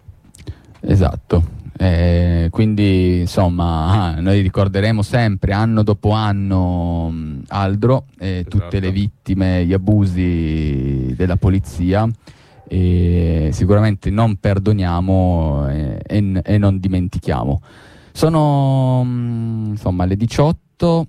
Esatto. Eh, quindi insomma, ah, noi ricorderemo sempre, anno dopo anno, mh, Aldro e tutte Esatto. le vittime, gli abusi della polizia, e sicuramente non perdoniamo e, e n- e non dimentichiamo. Sono mh, insomma le diciotto,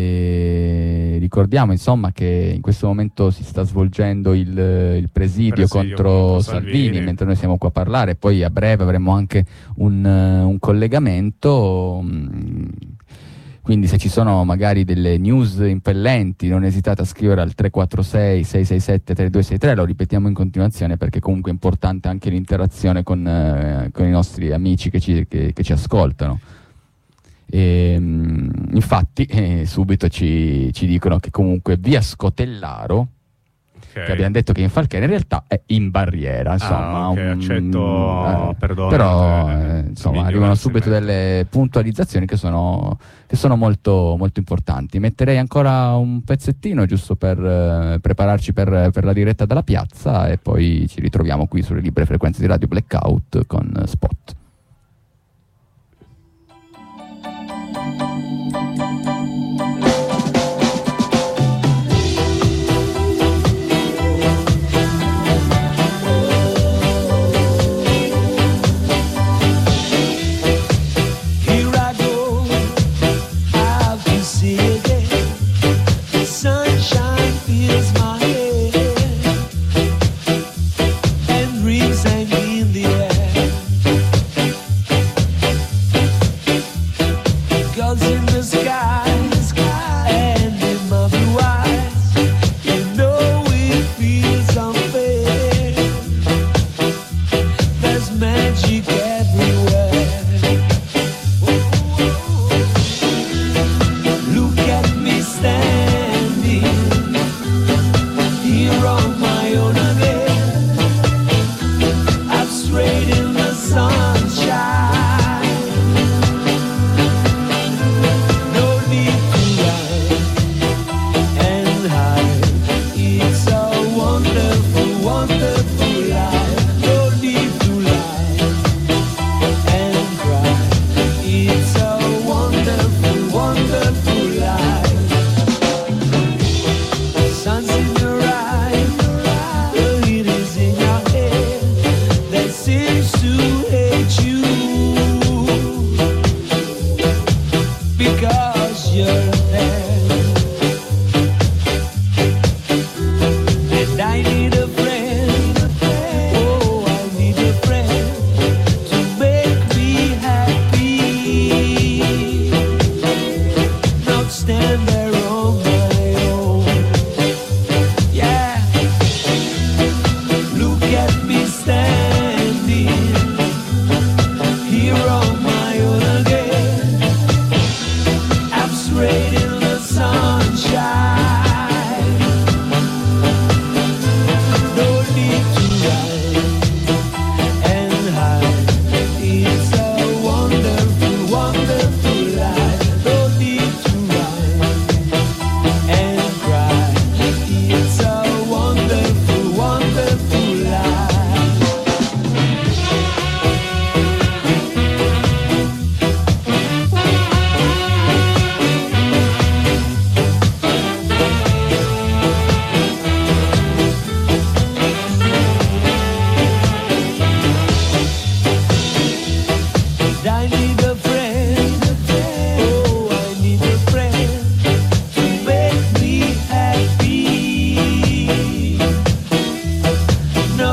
e ricordiamo insomma che in questo momento si sta svolgendo il, il presidio, Presidio contro, contro Salvini, Salvini. mentre noi siamo qua a parlare. Poi a breve avremo anche un, eh, un collegamento, mh, quindi se ci sono magari delle news impellenti non esitate a scrivere al tre quattro sei sei sei sette tre due sei tre, lo ripetiamo in continuazione perché comunque è importante anche l'interazione con, eh, con i nostri amici che ci, che, che ci ascoltano. E, mh, infatti eh, subito ci, ci dicono che comunque via Scotellaro, Ok. che abbiamo detto che in Falchera, in realtà è in Barriera, insomma. Ah, ok, un- accetto, perdono, però eh, eh, insomma migliore arrivano se subito meglio. delle puntualizzazioni che sono, che sono molto, molto importanti. Metterei ancora un pezzettino giusto per eh, prepararci per, per la diretta dalla piazza, e poi ci ritroviamo qui sulle libere frequenze di Radio Blackout con eh, Spot. Here I go, out to sea again. Sunshine fills my head, and breeze hang in the air.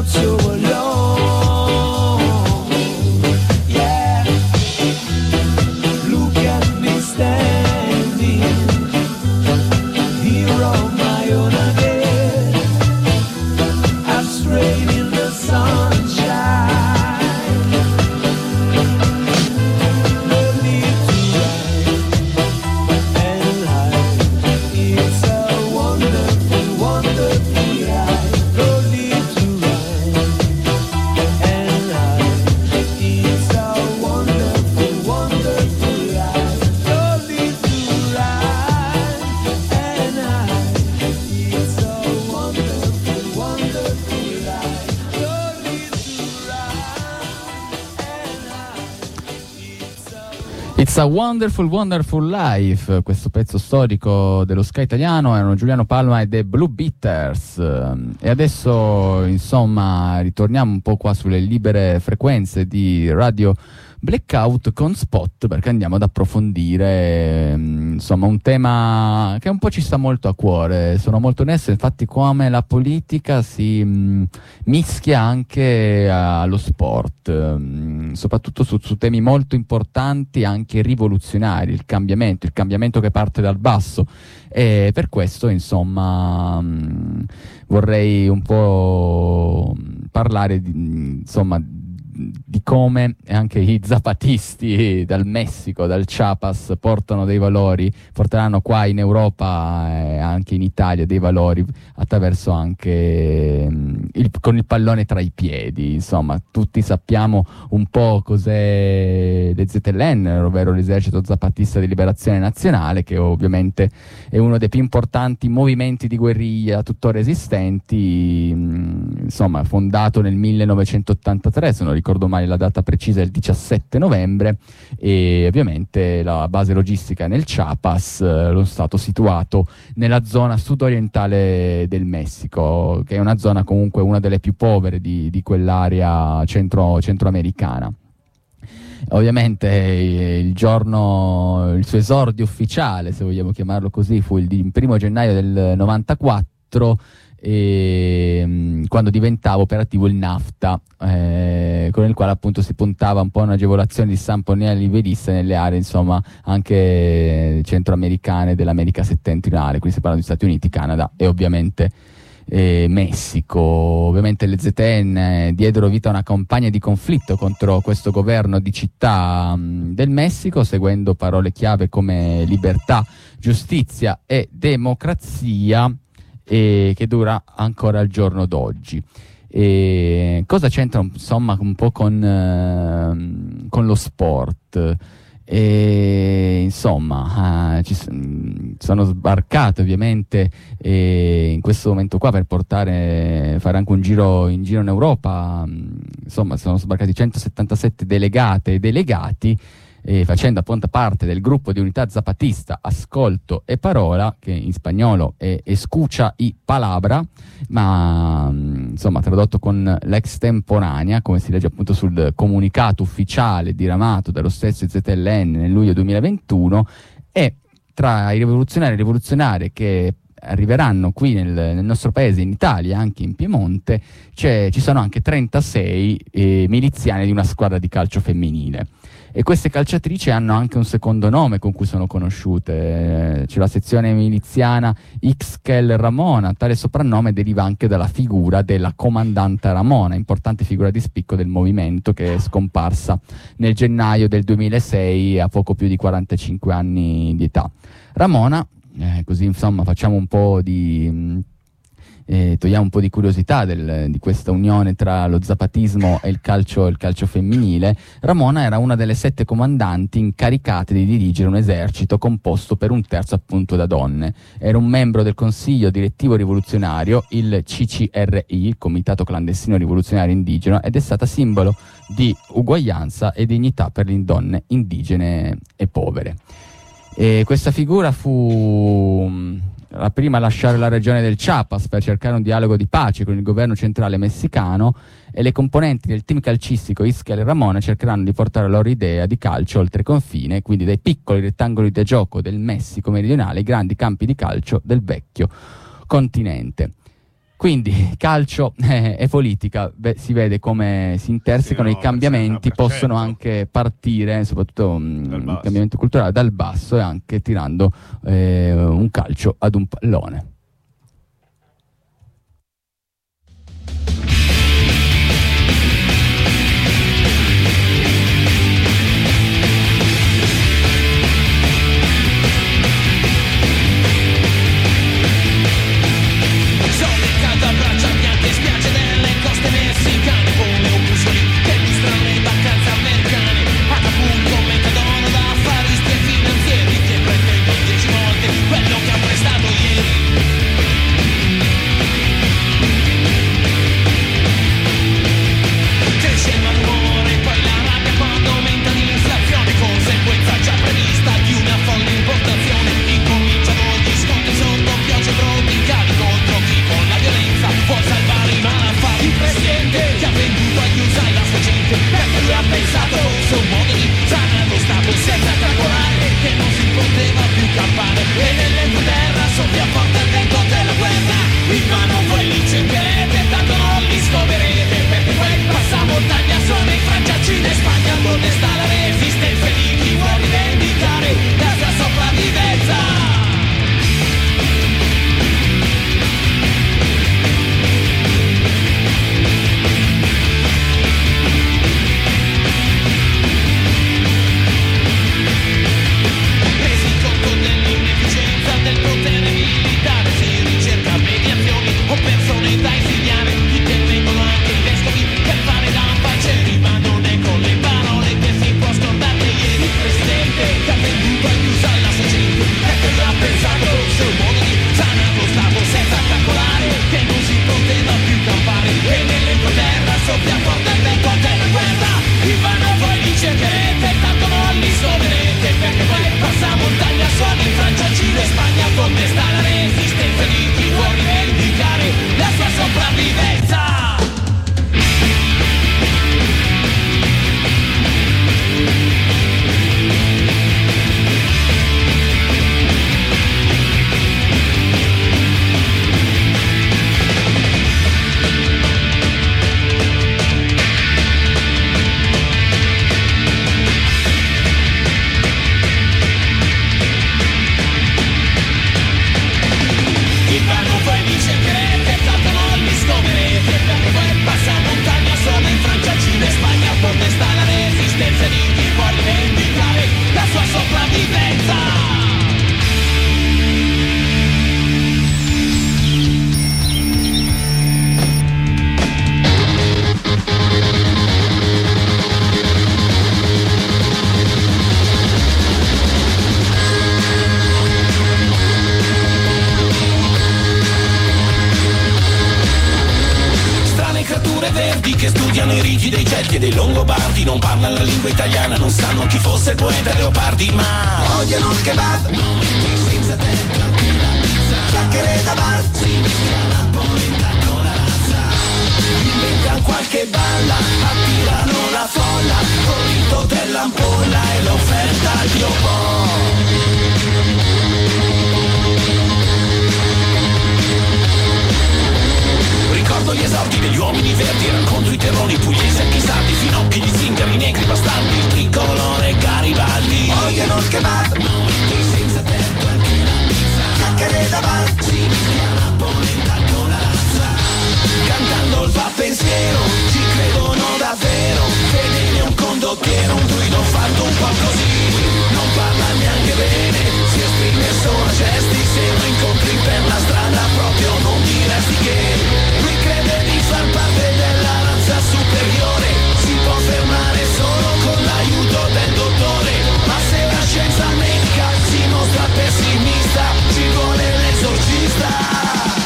not so alone. Yeah, look at me standing here on my own again. I've strayed in the sunshine. No need to ride and hide. It's a wonderful, wonderful ride. No need to ride and hide. It's a wonderful, wonderful ride. No need to ride and hide. It's a wonderful, wonderful ride. No need to ride and hide. It's a It's a Wonderful Wonderful Life, questo pezzo storico dello ska italiano, erano Giuliano Palma e The Blue Beaters. E adesso, insomma, ritorniamo un po' qua sulle libere frequenze di Radio Blackout con Spot, perché andiamo ad approfondire, mm, insomma, un tema che un po' ci sta molto a cuore. Sono molto onesto, infatti, come la politica si mm, mischia anche allo sport, mm, soprattutto su, su temi molto importanti, anche rivoluzionari, il cambiamento, il cambiamento che parte dal basso. E per questo, insomma, mm, vorrei un po' parlare di, insomma, di come anche i zapatisti dal Messico, dal Chiapas, portano dei valori, porteranno qua in Europa e anche in Italia dei valori attraverso anche mh, il, con il pallone tra i piedi. Insomma, tutti sappiamo un po' cos'è l'E Z L N, ovvero l'Esercito Zapatista di Liberazione Nazionale, che ovviamente è uno dei più importanti movimenti di guerriglia tuttora esistenti, mh, insomma, fondato nel millenovecentottantatré, se non ricordo male la data precisa, è il diciassette novembre, e ovviamente la base logistica nel Chiapas, eh, lo stato situato nella zona sudorientale del Messico, che è una zona comunque una delle più povere di, di quell'area centro, centroamericana. Ovviamente eh, il giorno, il suo esordio ufficiale, se vogliamo chiamarlo così, fu il, di- il primo gennaio del novantaquattro, e, mh, quando diventava operativo il NAFTA, eh, con il quale appunto si puntava un po' a un'agevolazione di stampo neoliberista nelle aree, insomma, anche centroamericane dell'America settentrionale, quindi si parla di Stati Uniti, Canada e ovviamente eh, Messico. Ovviamente le Z N diedero vita a una campagna di conflitto contro questo governo di città mh, del Messico, seguendo parole chiave come libertà, giustizia e democrazia, e che dura ancora al giorno d'oggi. E cosa c'entra, insomma, un po' con, eh, con lo sport? E, insomma, eh, ci sono sbarcate ovviamente eh, in questo momento qua per portare, fare anche un giro in giro in Europa. Insomma, sono sbarcati centosettantasette delegate e delegati, eh, facendo appunto parte del gruppo di unità zapatista Ascolto e Parola, che in spagnolo è Escucha y Palabra, ma insomma tradotto con l'extemporanea, come si legge appunto sul comunicato ufficiale diramato dallo stesso Z L N nel luglio duemilaventuno. E tra i rivoluzionari e rivoluzionarie che arriveranno qui nel, nel nostro paese, in Italia, anche in Piemonte, c'è, ci sono anche trentasei eh, miliziani di una squadra di calcio femminile. E queste calciatrici hanno anche un secondo nome con cui sono conosciute. C'è la sezione miliziana Ixchel Ramona. Tale soprannome deriva anche dalla figura della comandante Ramona, importante figura di spicco del movimento, che è scomparsa nel gennaio del duemilasei a poco più di quarantacinque anni di età. Ramona, eh, così insomma facciamo un po' di... Eh, togliamo un po' di curiosità del, di questa unione tra lo zapatismo e il calcio, il calcio femminile. Ramona era una delle sette comandanti incaricate di dirigere un esercito composto per un terzo appunto da donne. Era un membro del Consiglio Direttivo Rivoluzionario, il C C R I, il Comitato Clandestino Rivoluzionario Indigeno, ed è stata simbolo di uguaglianza e dignità per le donne indigene e povere. E questa figura fu la prima a lasciare la regione del Chiapas per cercare un dialogo di pace con il governo centrale messicano, e le componenti del team calcistico Ixchel Ramona cercheranno di portare la loro idea di calcio oltre confine, quindi dai piccoli rettangoli da gioco del Messico meridionale ai grandi campi di calcio del vecchio continente. Quindi calcio eh, e politica, beh, si vede come si intersecano, Sì, no, i cambiamenti per cento. possono anche partire, soprattutto mh, il cambiamento culturale, dal basso, e anche tirando eh, un calcio ad un pallone. Quello che ha prestato studiano i riti dei Celti e dei Longobardi, non parlano la lingua italiana, non sanno chi fosse il poeta Leopardi, ma odiano il kebab, non metti senza tempo la pizza, chiacchiere da bar, si mischia la polenta con la razza, inventano qualche balla, attirano la folla, con il rito dell'ampolla e l'offerta al biopò. Ricordo gli esordi degli uomini verdi, racconto i terroni pugliesi e pisardi, finocchi, gli zingari, negri, bastardi, il tricolore Garibaldi. Odiano il kebab, non metti senza tetto anche la pizza, chiacchiere da bar, si mischia la polenta con la razza, cantando il va pensiero, ci credono davvero, fedele un condottiero, un druido fatto un po' così, non parla neanche bene, si esprime solo a gesti, se lo incontri per la strada proprio non diresti che lui crede di far parte della razza superiore, si può fermare solo con l'aiuto del dottore, ma se la scienza medica si mostra pessimista, ci vuole l'esorcista.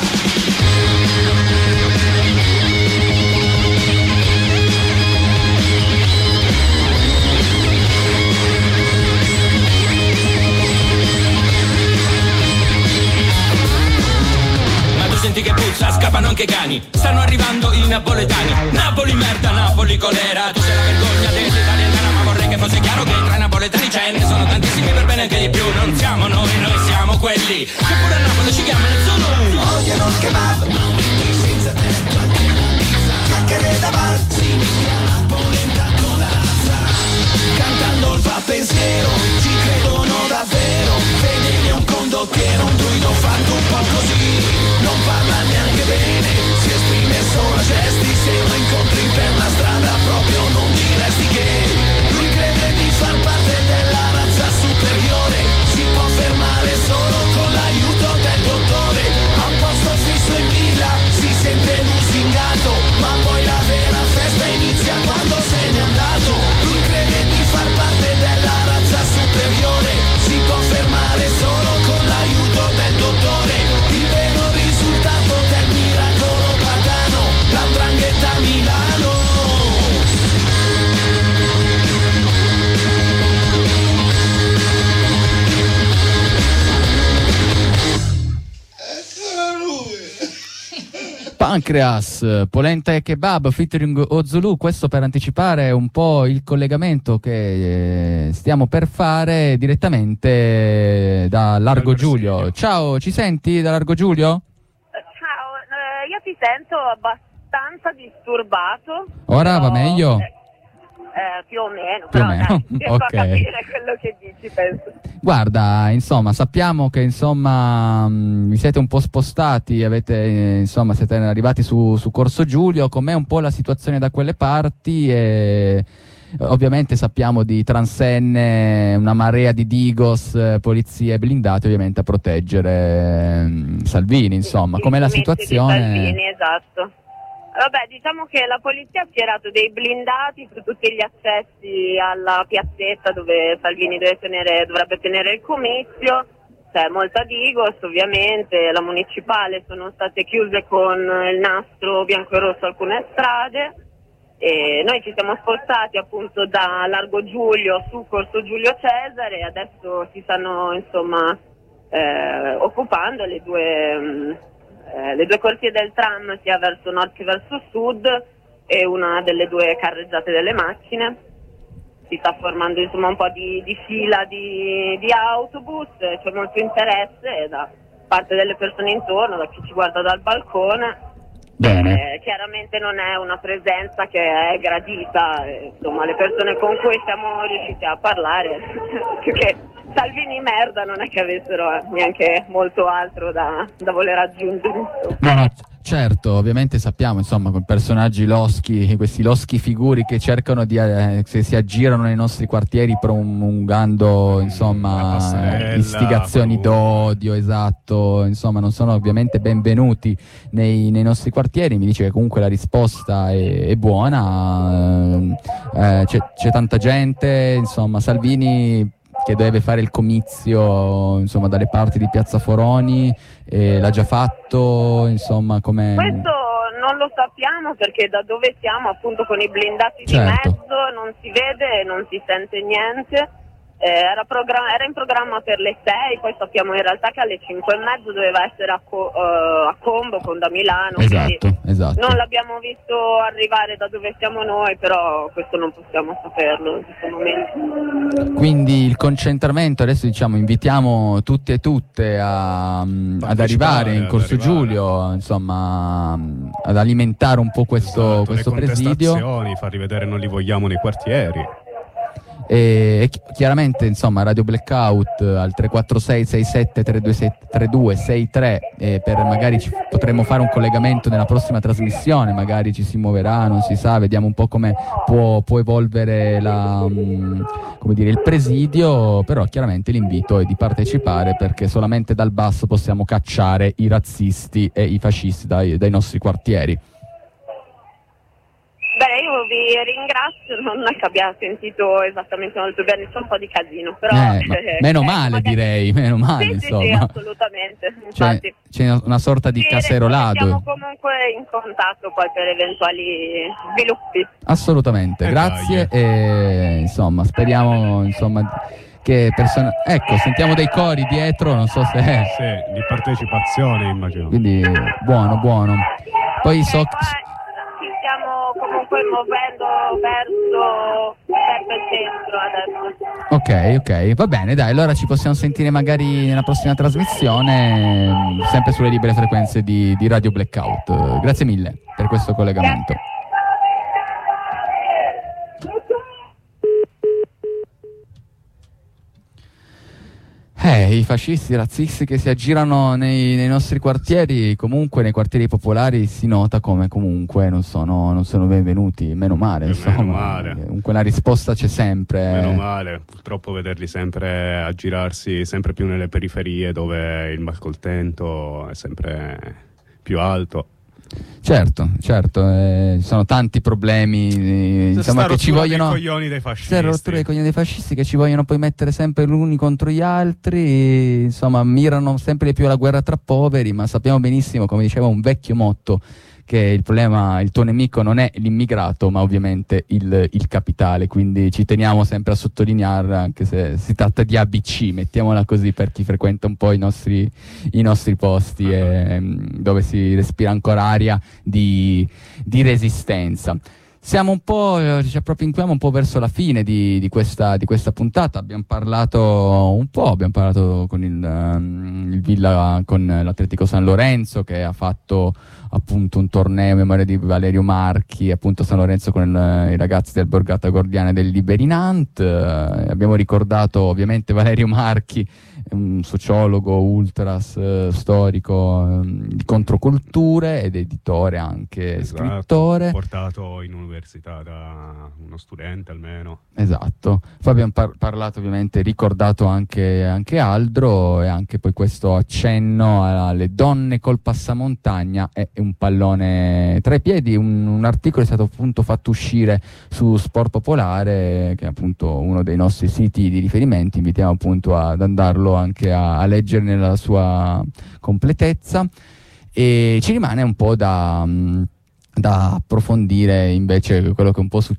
Senti che puzza, scappano anche i cani, stanno arrivando i napoletani. Napoli merda, Napoli colera, tu sei la vergogna dell'italiana, ma vorrei che fosse chiaro che tra i napoletani ce ne sono tantissimi, per bene anche di più. Non siamo noi, noi siamo quelli che pure a Napoli ci chiamano solo. Odiano il kebab, non metti senza tetto anche la pizza. Chiacchiere da bar, si mischia la polenta con la razza. Cantando il fa pensiero, ci credono davvero. Fedele è un condottiero, un druido fatto un po' così. Non parla neanche bene, si esprime solo a gesti. Se lo incontri per la strada proprio non diresti che lui crede di far parte della razza superiore. Si può fermare solo con l'aiuto del dottore. Ha un posto fisso in villa, si sente lusingato, ma poi la vera festa inizia quando se n'è andato. Lui crede di far parte della razza superiore. Si può fermare solo con l'aiuto del dottore. Il vero risultato del miracolo pagano, la 'ndrangheta a Milano. Pancreas, polenta e kebab featuring Ozulu, questo per anticipare un po' il collegamento che eh, stiamo per fare direttamente da Largo Giulio. Ciao, ci senti da Largo Giulio? Ciao, eh, io ti sento abbastanza disturbato. Ora va meglio? Eh, eh, più o meno, Più o però meno, dai, riesco ok. a capire quello che dici, penso. Guarda, insomma, sappiamo che insomma mh, vi siete un po' spostati, avete eh, insomma siete arrivati su, su Corso Giulio. Com'è un po' la situazione da quelle parti? E ovviamente sappiamo di transenne, una marea di digos, eh, polizie blindate ovviamente a proteggere eh, Salvini, insomma. Sì, Com'è la i mezzi di situazione? Salvini, esatto. Vabbè, diciamo che la polizia ha schierato dei blindati su tutti gli accessi alla piazzetta dove Salvini deve tenere, dovrebbe tenere il comizio. C'è molta digos, ovviamente, la municipale sono state chiuse con il nastro bianco e rosso alcune strade. E noi ci siamo spostati appunto da Largo Giulio su Corso Giulio Cesare e adesso si stanno insomma eh, occupando le due... Mh, Eh, le due corsie del tram sia verso nord che verso sud e una delle due carreggiate delle macchine. Si sta formando insomma un po' di, di fila di, di autobus, c'è molto interesse da parte delle persone intorno, da chi ci guarda dal balcone. Bene. Eh, chiaramente non è una presenza che è gradita, eh, insomma le persone con cui siamo riusciti a parlare più che Salvini merda non è che avessero eh, neanche molto altro da, da voler aggiungere. No, no, c- certo, ovviamente sappiamo, insomma, con personaggi loschi, questi loschi figuri che cercano di, eh, se si aggirano nei nostri quartieri promulgando, insomma, passerella, istigazioni d'odio, esatto, insomma, non sono ovviamente benvenuti nei, nei nostri quartieri. Mi dice che comunque la risposta è, è buona, eh, c'è, c'è tanta gente, insomma, Salvini che deve fare il comizio insomma dalle parti di Piazza Foroni, eh, l'ha già fatto, insomma, come Questo non lo sappiamo perché da dove siamo appunto con i blindati Certo. di mezzo non si vede, non si sente niente. Eh, era, progra- era in programma per le sei, poi sappiamo in realtà che alle cinque e mezzo doveva essere a, co- uh, a Combo con da Milano. esatto, quindi esatto. non l'abbiamo visto arrivare da dove siamo noi, però questo non possiamo saperlo in questo momento. Quindi il concentramento, adesso diciamo invitiamo tutti e tutte a, mm, ad arrivare in ad Corso arrivare. Giulio, insomma, mm, ad alimentare un po' questo, Esatto, questo le presidio. contestazioni, far rivedere non li vogliamo nei quartieri. E, e chi- chiaramente insomma Radio Blackout al tre quattro sei sei sette tre due sette tre due sei tre, e per magari ci potremo fare un collegamento nella prossima trasmissione, magari ci si muoverà, non si sa, vediamo un po' come può, può evolvere la, mh, come dire, il presidio, però chiaramente l'invito è di partecipare perché solamente dal basso possiamo cacciare i razzisti e i fascisti dai, dai nostri quartieri. Beh, io vi ringrazio, non è che abbia sentito esattamente molto bene, c'è un po' di casino, però... Eh, ma eh, meno eh, male magari- direi, meno male Sì, sì, sì, insomma. assolutamente, C'è, infatti. c'è una sorta di Sì, caserolato. Siamo comunque in contatto poi per eventuali sviluppi. Assolutamente, Eh, grazie dai. e insomma speriamo insomma che persone. Ecco, sentiamo dei cori dietro, non so se è. Sì, di partecipazione immagino. Quindi buono, buono. Poi so E poi ci stiamo comunque muovendo verso, verso il centro adesso. Ok, ok, va bene, dai, allora ci possiamo sentire magari nella prossima trasmissione, mh, sempre sulle libere frequenze di, di Radio Blackout. Grazie mille per questo collegamento. Eh, i fascisti, i razzisti che si aggirano nei, nei nostri quartieri, comunque nei quartieri popolari si nota come comunque non sono, non sono benvenuti, meno male, insomma. Meno male. Comunque la risposta c'è sempre. Meno male, purtroppo vederli sempre aggirarsi sempre più nelle periferie dove il malcontento è sempre più alto. Certo, certo, eh, ci sono tanti problemi, eh, insomma, che ci vogliono. I coglioni dei fascisti. C'è rottura dei coglioni dei fascisti che ci vogliono poi mettere sempre gli uni contro gli altri, insomma, mirano sempre di più alla guerra tra poveri, ma sappiamo benissimo, come diceva un vecchio motto, che il problema, il tuo nemico non è l'immigrato, ma ovviamente il, il capitale, quindi ci teniamo sempre a sottolineare, anche se si tratta di A B C, mettiamola così per chi frequenta un po' i nostri, i nostri posti, uh-huh. e, dove si respira ancora aria di, di resistenza. Siamo un po', ci appropinquiamo un po' verso la fine di, di, questa, di questa puntata. Abbiamo parlato un po', abbiamo parlato con il, um, il Villa, con l'Atletico San Lorenzo, che ha fatto appunto un torneo in memoria di Valerio Marchi, appunto San Lorenzo con il, i ragazzi del Borgata Gordiana e del Liberinant. Uh, abbiamo ricordato ovviamente Valerio Marchi, un sociologo ultras uh, storico um, di controculture ed editore anche, esatto, scrittore. Portato in università da uno studente almeno. Esatto. Poi abbiamo par- parlato ovviamente, ricordato anche, anche Aldro, e anche poi questo accenno alle donne col passamontagna e un pallone tra i piedi. Un, un articolo è stato appunto fatto uscire su Sport Popolare, che è appunto uno dei nostri siti di riferimento. Invitiamo appunto ad andarlo anche a, a leggere nella sua completezza, e ci rimane un po' da, da approfondire invece quello che è un po'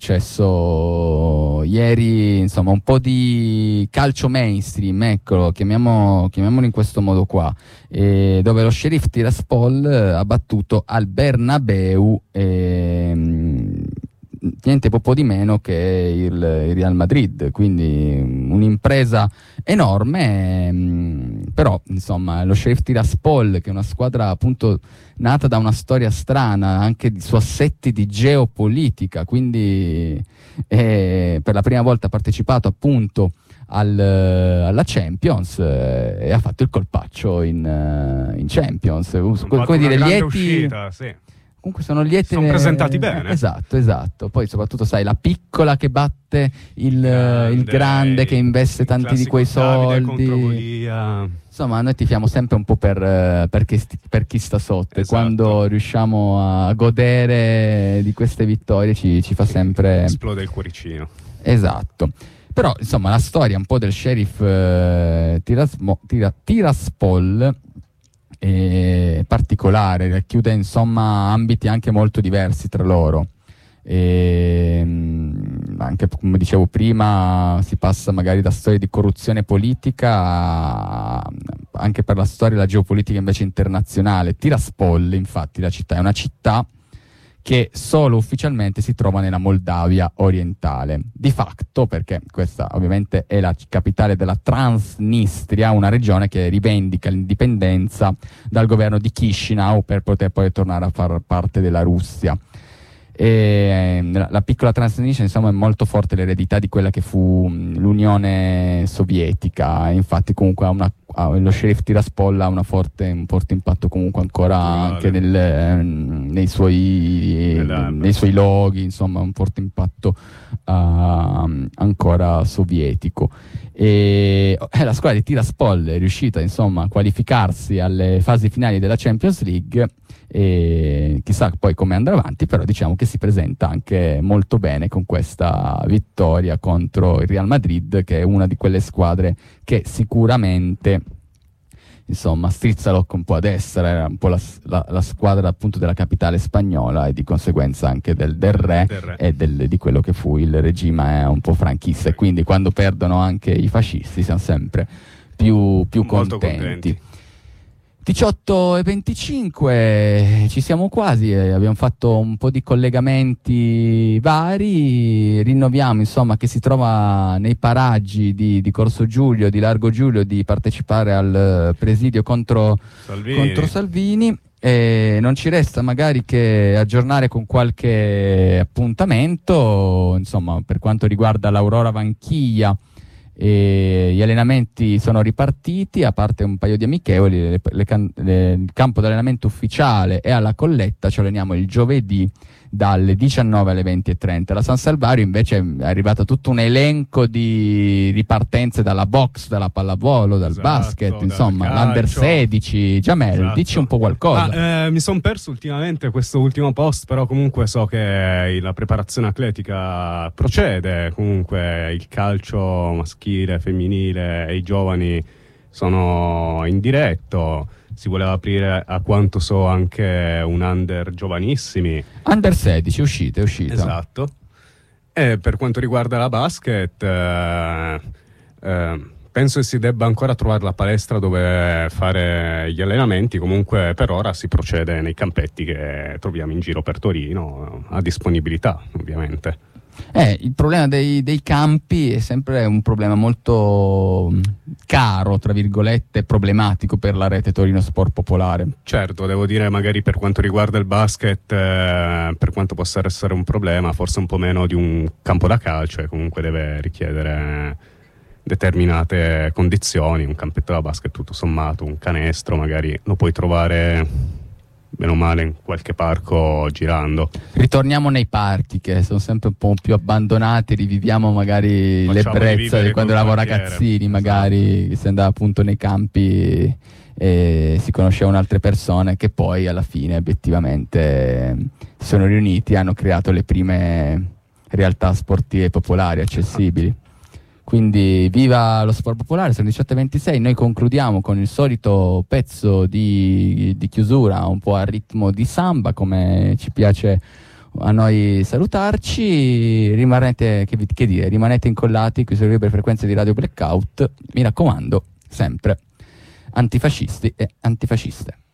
successo ieri, insomma un po' di calcio mainstream, eccolo, chiamiamo, chiamiamolo in questo modo qua, e dove lo Sheriff Tiraspol ha battuto al Bernabeu e, niente poco di meno che il, il Real Madrid, quindi un'impresa enorme, mh, però insomma lo Sheriff Tiraspol, che è una squadra appunto nata da una storia strana anche su assetti di geopolitica, quindi eh, per la prima volta ha partecipato appunto al, alla Champions, eh, e ha fatto il colpaccio in, uh, in Champions, come, come dire, lieti uscita, sì. Comunque sono lieti, sono presentati bene. Esatto, esatto. Poi soprattutto sai, la piccola che batte il grande, il grande che investe tanti di quei soldi. Insomma, noi tifiamo sempre un po' per, per, chi, per chi sta sotto, esatto. E quando riusciamo a godere di queste vittorie ci, ci fa sempre... esplode il cuoricino. Esatto. Però insomma la storia un po' del Sheriff eh, Tirasmo, Tira, Tiraspol è particolare, racchiude insomma ambiti anche molto diversi tra loro, e anche come dicevo prima si passa magari da storie di corruzione politica a, anche per la storia della geopolitica invece internazionale. Tiraspol, infatti, la città è una città che solo ufficialmente si trova nella Moldavia orientale, di fatto, perché questa ovviamente è la capitale della Transnistria, una regione che rivendica l'indipendenza dal governo di Chisinau per poter poi tornare a far parte della Russia. E la, la piccola Transnistria insomma è molto forte l'eredità di quella che fu l'Unione Sovietica, infatti comunque ha una, ha, lo Sheriff Tiraspol ha una forte, un forte impatto comunque ancora vale. anche nel, eh, nei, suoi, nei suoi loghi, insomma un forte impatto uh, ancora sovietico. E eh, la squadra di Tiraspol è riuscita insomma a qualificarsi alle fasi finali della Champions League, e chissà poi come andrà avanti, però diciamo che si presenta anche molto bene con questa vittoria contro il Real Madrid, che è una di quelle squadre che sicuramente insomma strizza l'occhio un po' a destra, era un po' la, la, la squadra appunto della capitale spagnola e di conseguenza anche del, del re, del re. e del, di quello che fu il regime un po' franchista, e quindi quando perdono anche i fascisti siamo sempre più, più contenti. contenti. diciotto e venticinque, ci siamo quasi, eh, abbiamo fatto un po' di collegamenti vari, rinnoviamo insomma che si trova nei paraggi di, di Corso Giulio, di Largo Giulio, di partecipare al presidio contro Salvini. Contro Salvini. E non ci resta magari che aggiornare con qualche appuntamento, insomma, per quanto riguarda l'Aurora Vanchiglia. E gli allenamenti sono ripartiti, a parte un paio di amichevoli, le, le can- le, il campo d'allenamento ufficiale è alla Colletta, ci alleniamo il giovedì dalle diciannove alle venti e trenta. La San Salvario invece è arrivato tutto un elenco di ripartenze dalla box, dalla pallavolo, dal Esatto, basket, dal insomma, calcio. l'Under sedici. Giamel, Esatto. dici un po' qualcosa. Ah, eh, mi sono perso ultimamente questo ultimo post, però comunque so che la preparazione atletica procede, comunque il calcio maschile, femminile e i giovani sono in diretto. Si voleva aprire, a quanto so, anche un under giovanissimi. Under sedici, è uscita, è uscita. Esatto. E per quanto riguarda la basket, eh, eh, penso che si debba ancora trovare la palestra dove fare gli allenamenti. Comunque per ora si procede nei campetti che troviamo in giro per Torino, a disponibilità ovviamente. Eh, il problema dei, dei campi è sempre un problema molto mh, caro, tra virgolette, problematico per la rete Torino Sport Popolare. Certo, devo dire magari per quanto riguarda il basket, eh, per quanto possa essere un problema, forse un po' meno di un campo da calcio, e comunque deve richiedere determinate condizioni. Un campetto da basket tutto sommato, un canestro magari lo puoi trovare meno male in qualche parco girando. Ritorniamo nei parchi che sono sempre un po' più abbandonati, riviviamo magari Facciamo l'ebbrezza rivivere di quando col eravamo quartiere. ragazzini, magari che si andava appunto nei campi e si conoscevano altre persone che poi alla fine obiettivamente si sono riuniti e hanno creato le prime realtà sportive popolari accessibili. Quindi viva lo sport popolare, sono diciotto e ventisei, noi concludiamo con il solito pezzo di, di chiusura un po' a ritmo di samba, come ci piace a noi salutarci. Rimanete, che, che dire, rimanete incollati qui sulle libere frequenze di Radio Blackout, mi raccomando, sempre antifascisti e antifasciste.